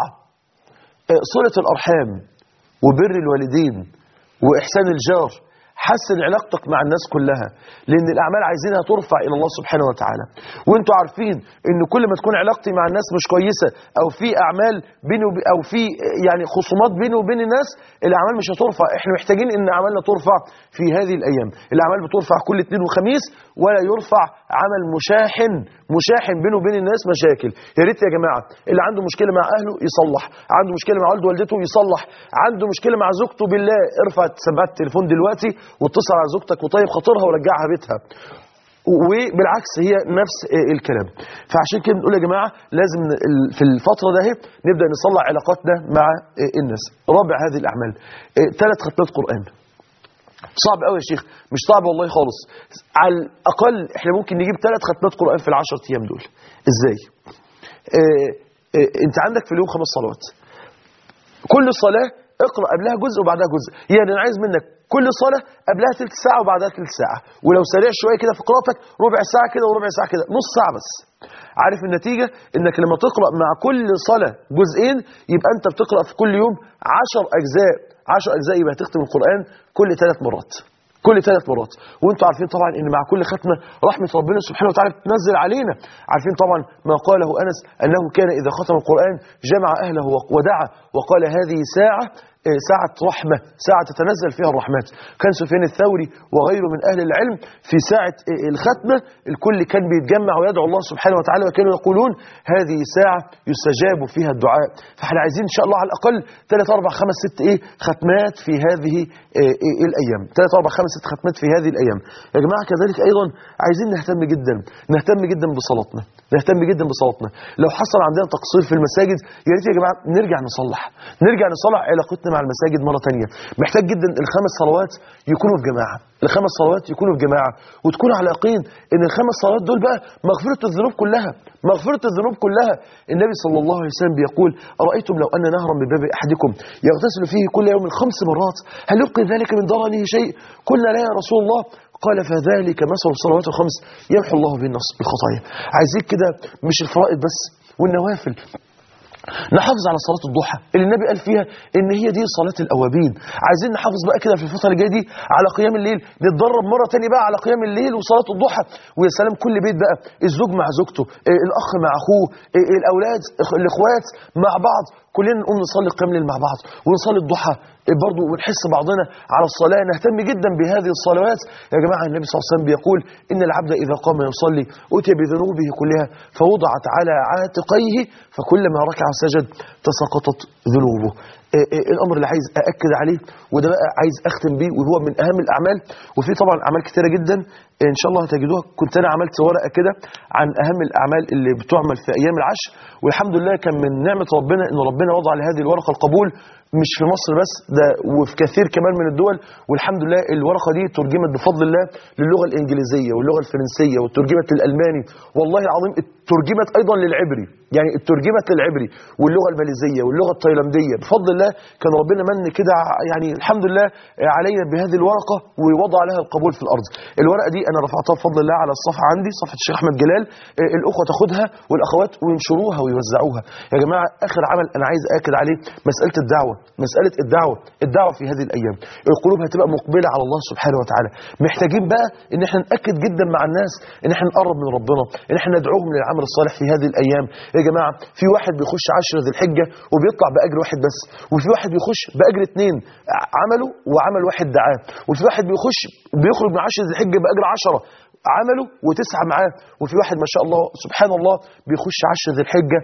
صلة الأرحام وبر الوالدين وإحسان الجار. حسن علاقتك مع الناس كلها، لأن الأعمال عايزينها ترفع إلى الله سبحانه وتعالى. وانتوا عارفين إن كل ما تكون علاقتي مع الناس مش كويسة أو في أعمال بيني وب... أو في يعني خصومات بيني وبين الناس، الأعمال مش هترفع. إحنا محتاجين إن أعمالنا ترفع في هذه الأيام. الأعمال بترفع كل اثنين وخميس، ولا يرفع عمل مشاحن مشاحن بينه وبين الناس مشاكل. يا ريت يا جماعة اللي عنده مشكلة مع أهله يصلح، عنده مشكلة مع والده والدته يصلح، عنده مشكلة مع زوجته بالله ارفع سماعة التليفون دلوقتي واتصل على زوجتك وطيب خاطرها ورجعها بيتها. وبالعكس هي نفس الكلام. فعشان كده بنقول يا جماعة لازم في الفترة ده نبدأ نصلح علاقاتنا مع الناس. رابع هذه الأعمال ثلاث ختمات قرآن. صعب قوي يا شيخ؟ مش صعب والله خالص. على الأقل احنا ممكن نجيب ثلاث ختمات قرآن في العشر أيام دول. ازاي؟ اه اه انت عندك في اليوم خمس صلوات، كل صلاة اقرأ قبلها جزء وبعدها جزء. يعني انا عايز منك كل صلاة قبلها ثلث ساعة وبعدها ثلث ساعة، ولو سريع شوية كده في قراءتك ربع ساعة كده وربع ساعة كده، نص ساعة بس. عارف النتيجة؟ انك لما تقرأ مع كل صلاة جزئين يبقى انت بتقرأ في كل يوم عشر أجزاء. عشر أجزاء يبقى هتختم القرآن كل ثلاث مرات. كل ثلاث مرات. وانتم عارفين طبعا ان مع كل ختمة رحمة ربنا سبحانه وتعالى بتنزل علينا. عارفين طبعا ما قاله أنس أنه كان إذا ختم القرآن جمع أهله ودعا وقال هذه ساعة ساعة رحمة، ساعة تتنزل فيها الرحمات. كان سفيان الثوري وغيره من أهل العلم في ساعة الختمة الكل كان بيتجمع ويدعو الله سبحانه وتعالى، وكانوا يقولون هذه ساعة يستجاب فيها الدعاء. فاحنا عايزين إن شاء الله على الأقل ثلاث أربع خمس ست إيه ختمات في هذه إيه الأيام، ثلاث أربع خمس ست ختمات في هذه الأيام يا جماعة. كذلك أيضا عايزين نهتم جدا نهتم جدا بصلاتنا، نهتم جدا بصلاتنا. لو حصل عندنا تقصير في المساجد يا ريت يا جماعة نرجع نصلح نرجع نصلح علاقتنا مع المساجد مرة تانية. محتاج جدا الخمس صلوات يكونوا في جماعة، الخمس صلوات يكونوا في جماعة، وتكون على يقين ان الخمس صلوات دول بقى مغفرة الذنوب كلها، مغفرة الذنوب كلها. النبي صلى الله عليه وسلم بيقول أرأيتم لو أن نهرا بباب أحدكم يغتسل فيه كل يوم خمس مرات هل يبقي ذلك من ضرره شيء؟ قلنا لا يا رسول الله. قال فذلك مثل الصلوات الخمس يمحو الله به الخطايا. عايزين كده مش الفرائض بس والنوافل، نحافظ على صلاة الضحى اللي النبي قال فيها ان هي دي صلاة الاوابين. عايزين نحافظ بقى كده في الفترة الجاية دي على قيام الليل، نتدرب مرة تانية بقى على قيام الليل وصلاة الضحى. ويا سلام كل بيت بقى الزوج مع زوجته، الاخ مع اخوه، الاولاد الاخوات مع بعض، كلنا نقوم نصلي قيام الليل مع بعض ونصلي الضحى برضه ونحس بعضنا على الصلاة، نهتم جدا بهذه الصلوات. يا جماعة النبي صلى الله عليه وسلم بيقول إن العبد إذا قام يصلي أتي بذنوبه كلها فوضعت على عاتقيه فكلما ركع سجد تساقطت ذنوبه. الأمر اللي عايز أأكد عليه وده بقى عايز أختم بيه وهو من أهم الأعمال، وفي طبعا أعمال كتيرة جدا إن شاء الله هتجدوها. كنت أنا عملت ورقة كده عن أهم الأعمال اللي بتعمل في أيام العشر، والحمد لله كان من نعمة ربنا إن ربنا وضع لهذه الورقة القبول مش في مصر بس ده وفي كثير كمان من الدول. والحمد لله الورقة دي ترجمت بفضل الله للغة الإنجليزية واللغة الفرنسية وترجمت للألماني، والله العظيم ترجمت أيضا للعبري، يعني ترجمت للعبري واللغة الماليزية واللغة التايلاندية بفضل الله. كان ربنا من كده يعني الحمد لله علينا بهذه الورقة ووضع لها القبول في الأرض. الورقة دي أنا رفعتها بفضل الله على الصفحة عندي، صفحة الشيخ أحمد جلال، الأخوة تاخدها والأخوات وينشروها ويوزعوها. يا جماعة آخر عمل أنا عايز أأكد عليه مسألة الدعوة، مسألة الدعوة الدعوة في هذه الأيام. القلوب هتبقى مقبلة على الله سبحانه وتعالى. محتاجين بقى إن احنا نأكد جدا مع الناس إن احنا نقرب من ربنا، إن احنا ندعوهم للعمل الصالح في هذه الأيام. يا جماعة في واحد بيخش عشر ذي الحجة وبيطلع بأجر واحد بس، وفي واحد بيخش بأجر اتنين عمله وعمل واحد دعاه، وفي واحد بيخش بيخرج من عشر ذي الحجة بأجر عشرة عمله وتسعة معاه، وفي واحد ما شاء الله سبحان الله بيخش عشر ذي الحجة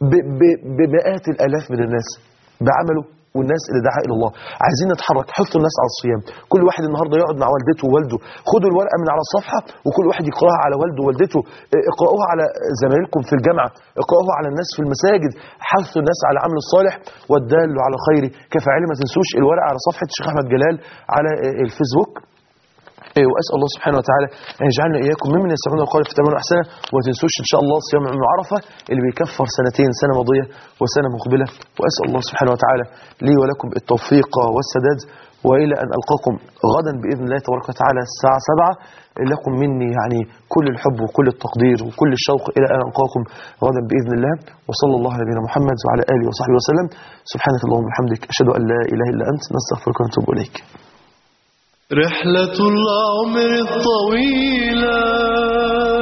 بمئات الآلاف من الناس بعمله والناس اللي دعا الى الله. عايزين نتحرك، حثوا الناس على الصيام. كل واحد النهارده يقعد مع والدته ووالده، خدوا الورقه من على الصفحه وكل واحد يقراها على والده ووالدته، اقراوها على زمايلكم في الجامعه، اقراوها على الناس في المساجد، حثوا الناس على العمل الصالح والدال على خير كفاعله. ما تنسوش الورقه على صفحه الشيخ احمد جلال على الفيسبوك. وأسأل الله سبحانه وتعالى أن يجعلنا إياكم ممن يستمعون القول فيتبعون أحسنه. وما تنسوش إن شاء الله صيام يوم عرفة اللي بيكفر سنتين، سنة ماضية وسنة مقبلة. وأسأل الله سبحانه وتعالى لي ولكم التوفيق والسداد، وإلى أن ألقاكم غدا بإذن الله تبارك وتعالى الساعة سبعة. لكم مني يعني كل الحب وكل التقدير وكل الشوق إلى أن ألقاكم غدا بإذن الله. وصلى الله على نبينا محمد وعلى آله وصحبه وسلم. سبحانك اللهم وبحمدك أشهد أن لا إله إلا أنت نستغفرك ونتوب إليك. رحلة العمر الطويلة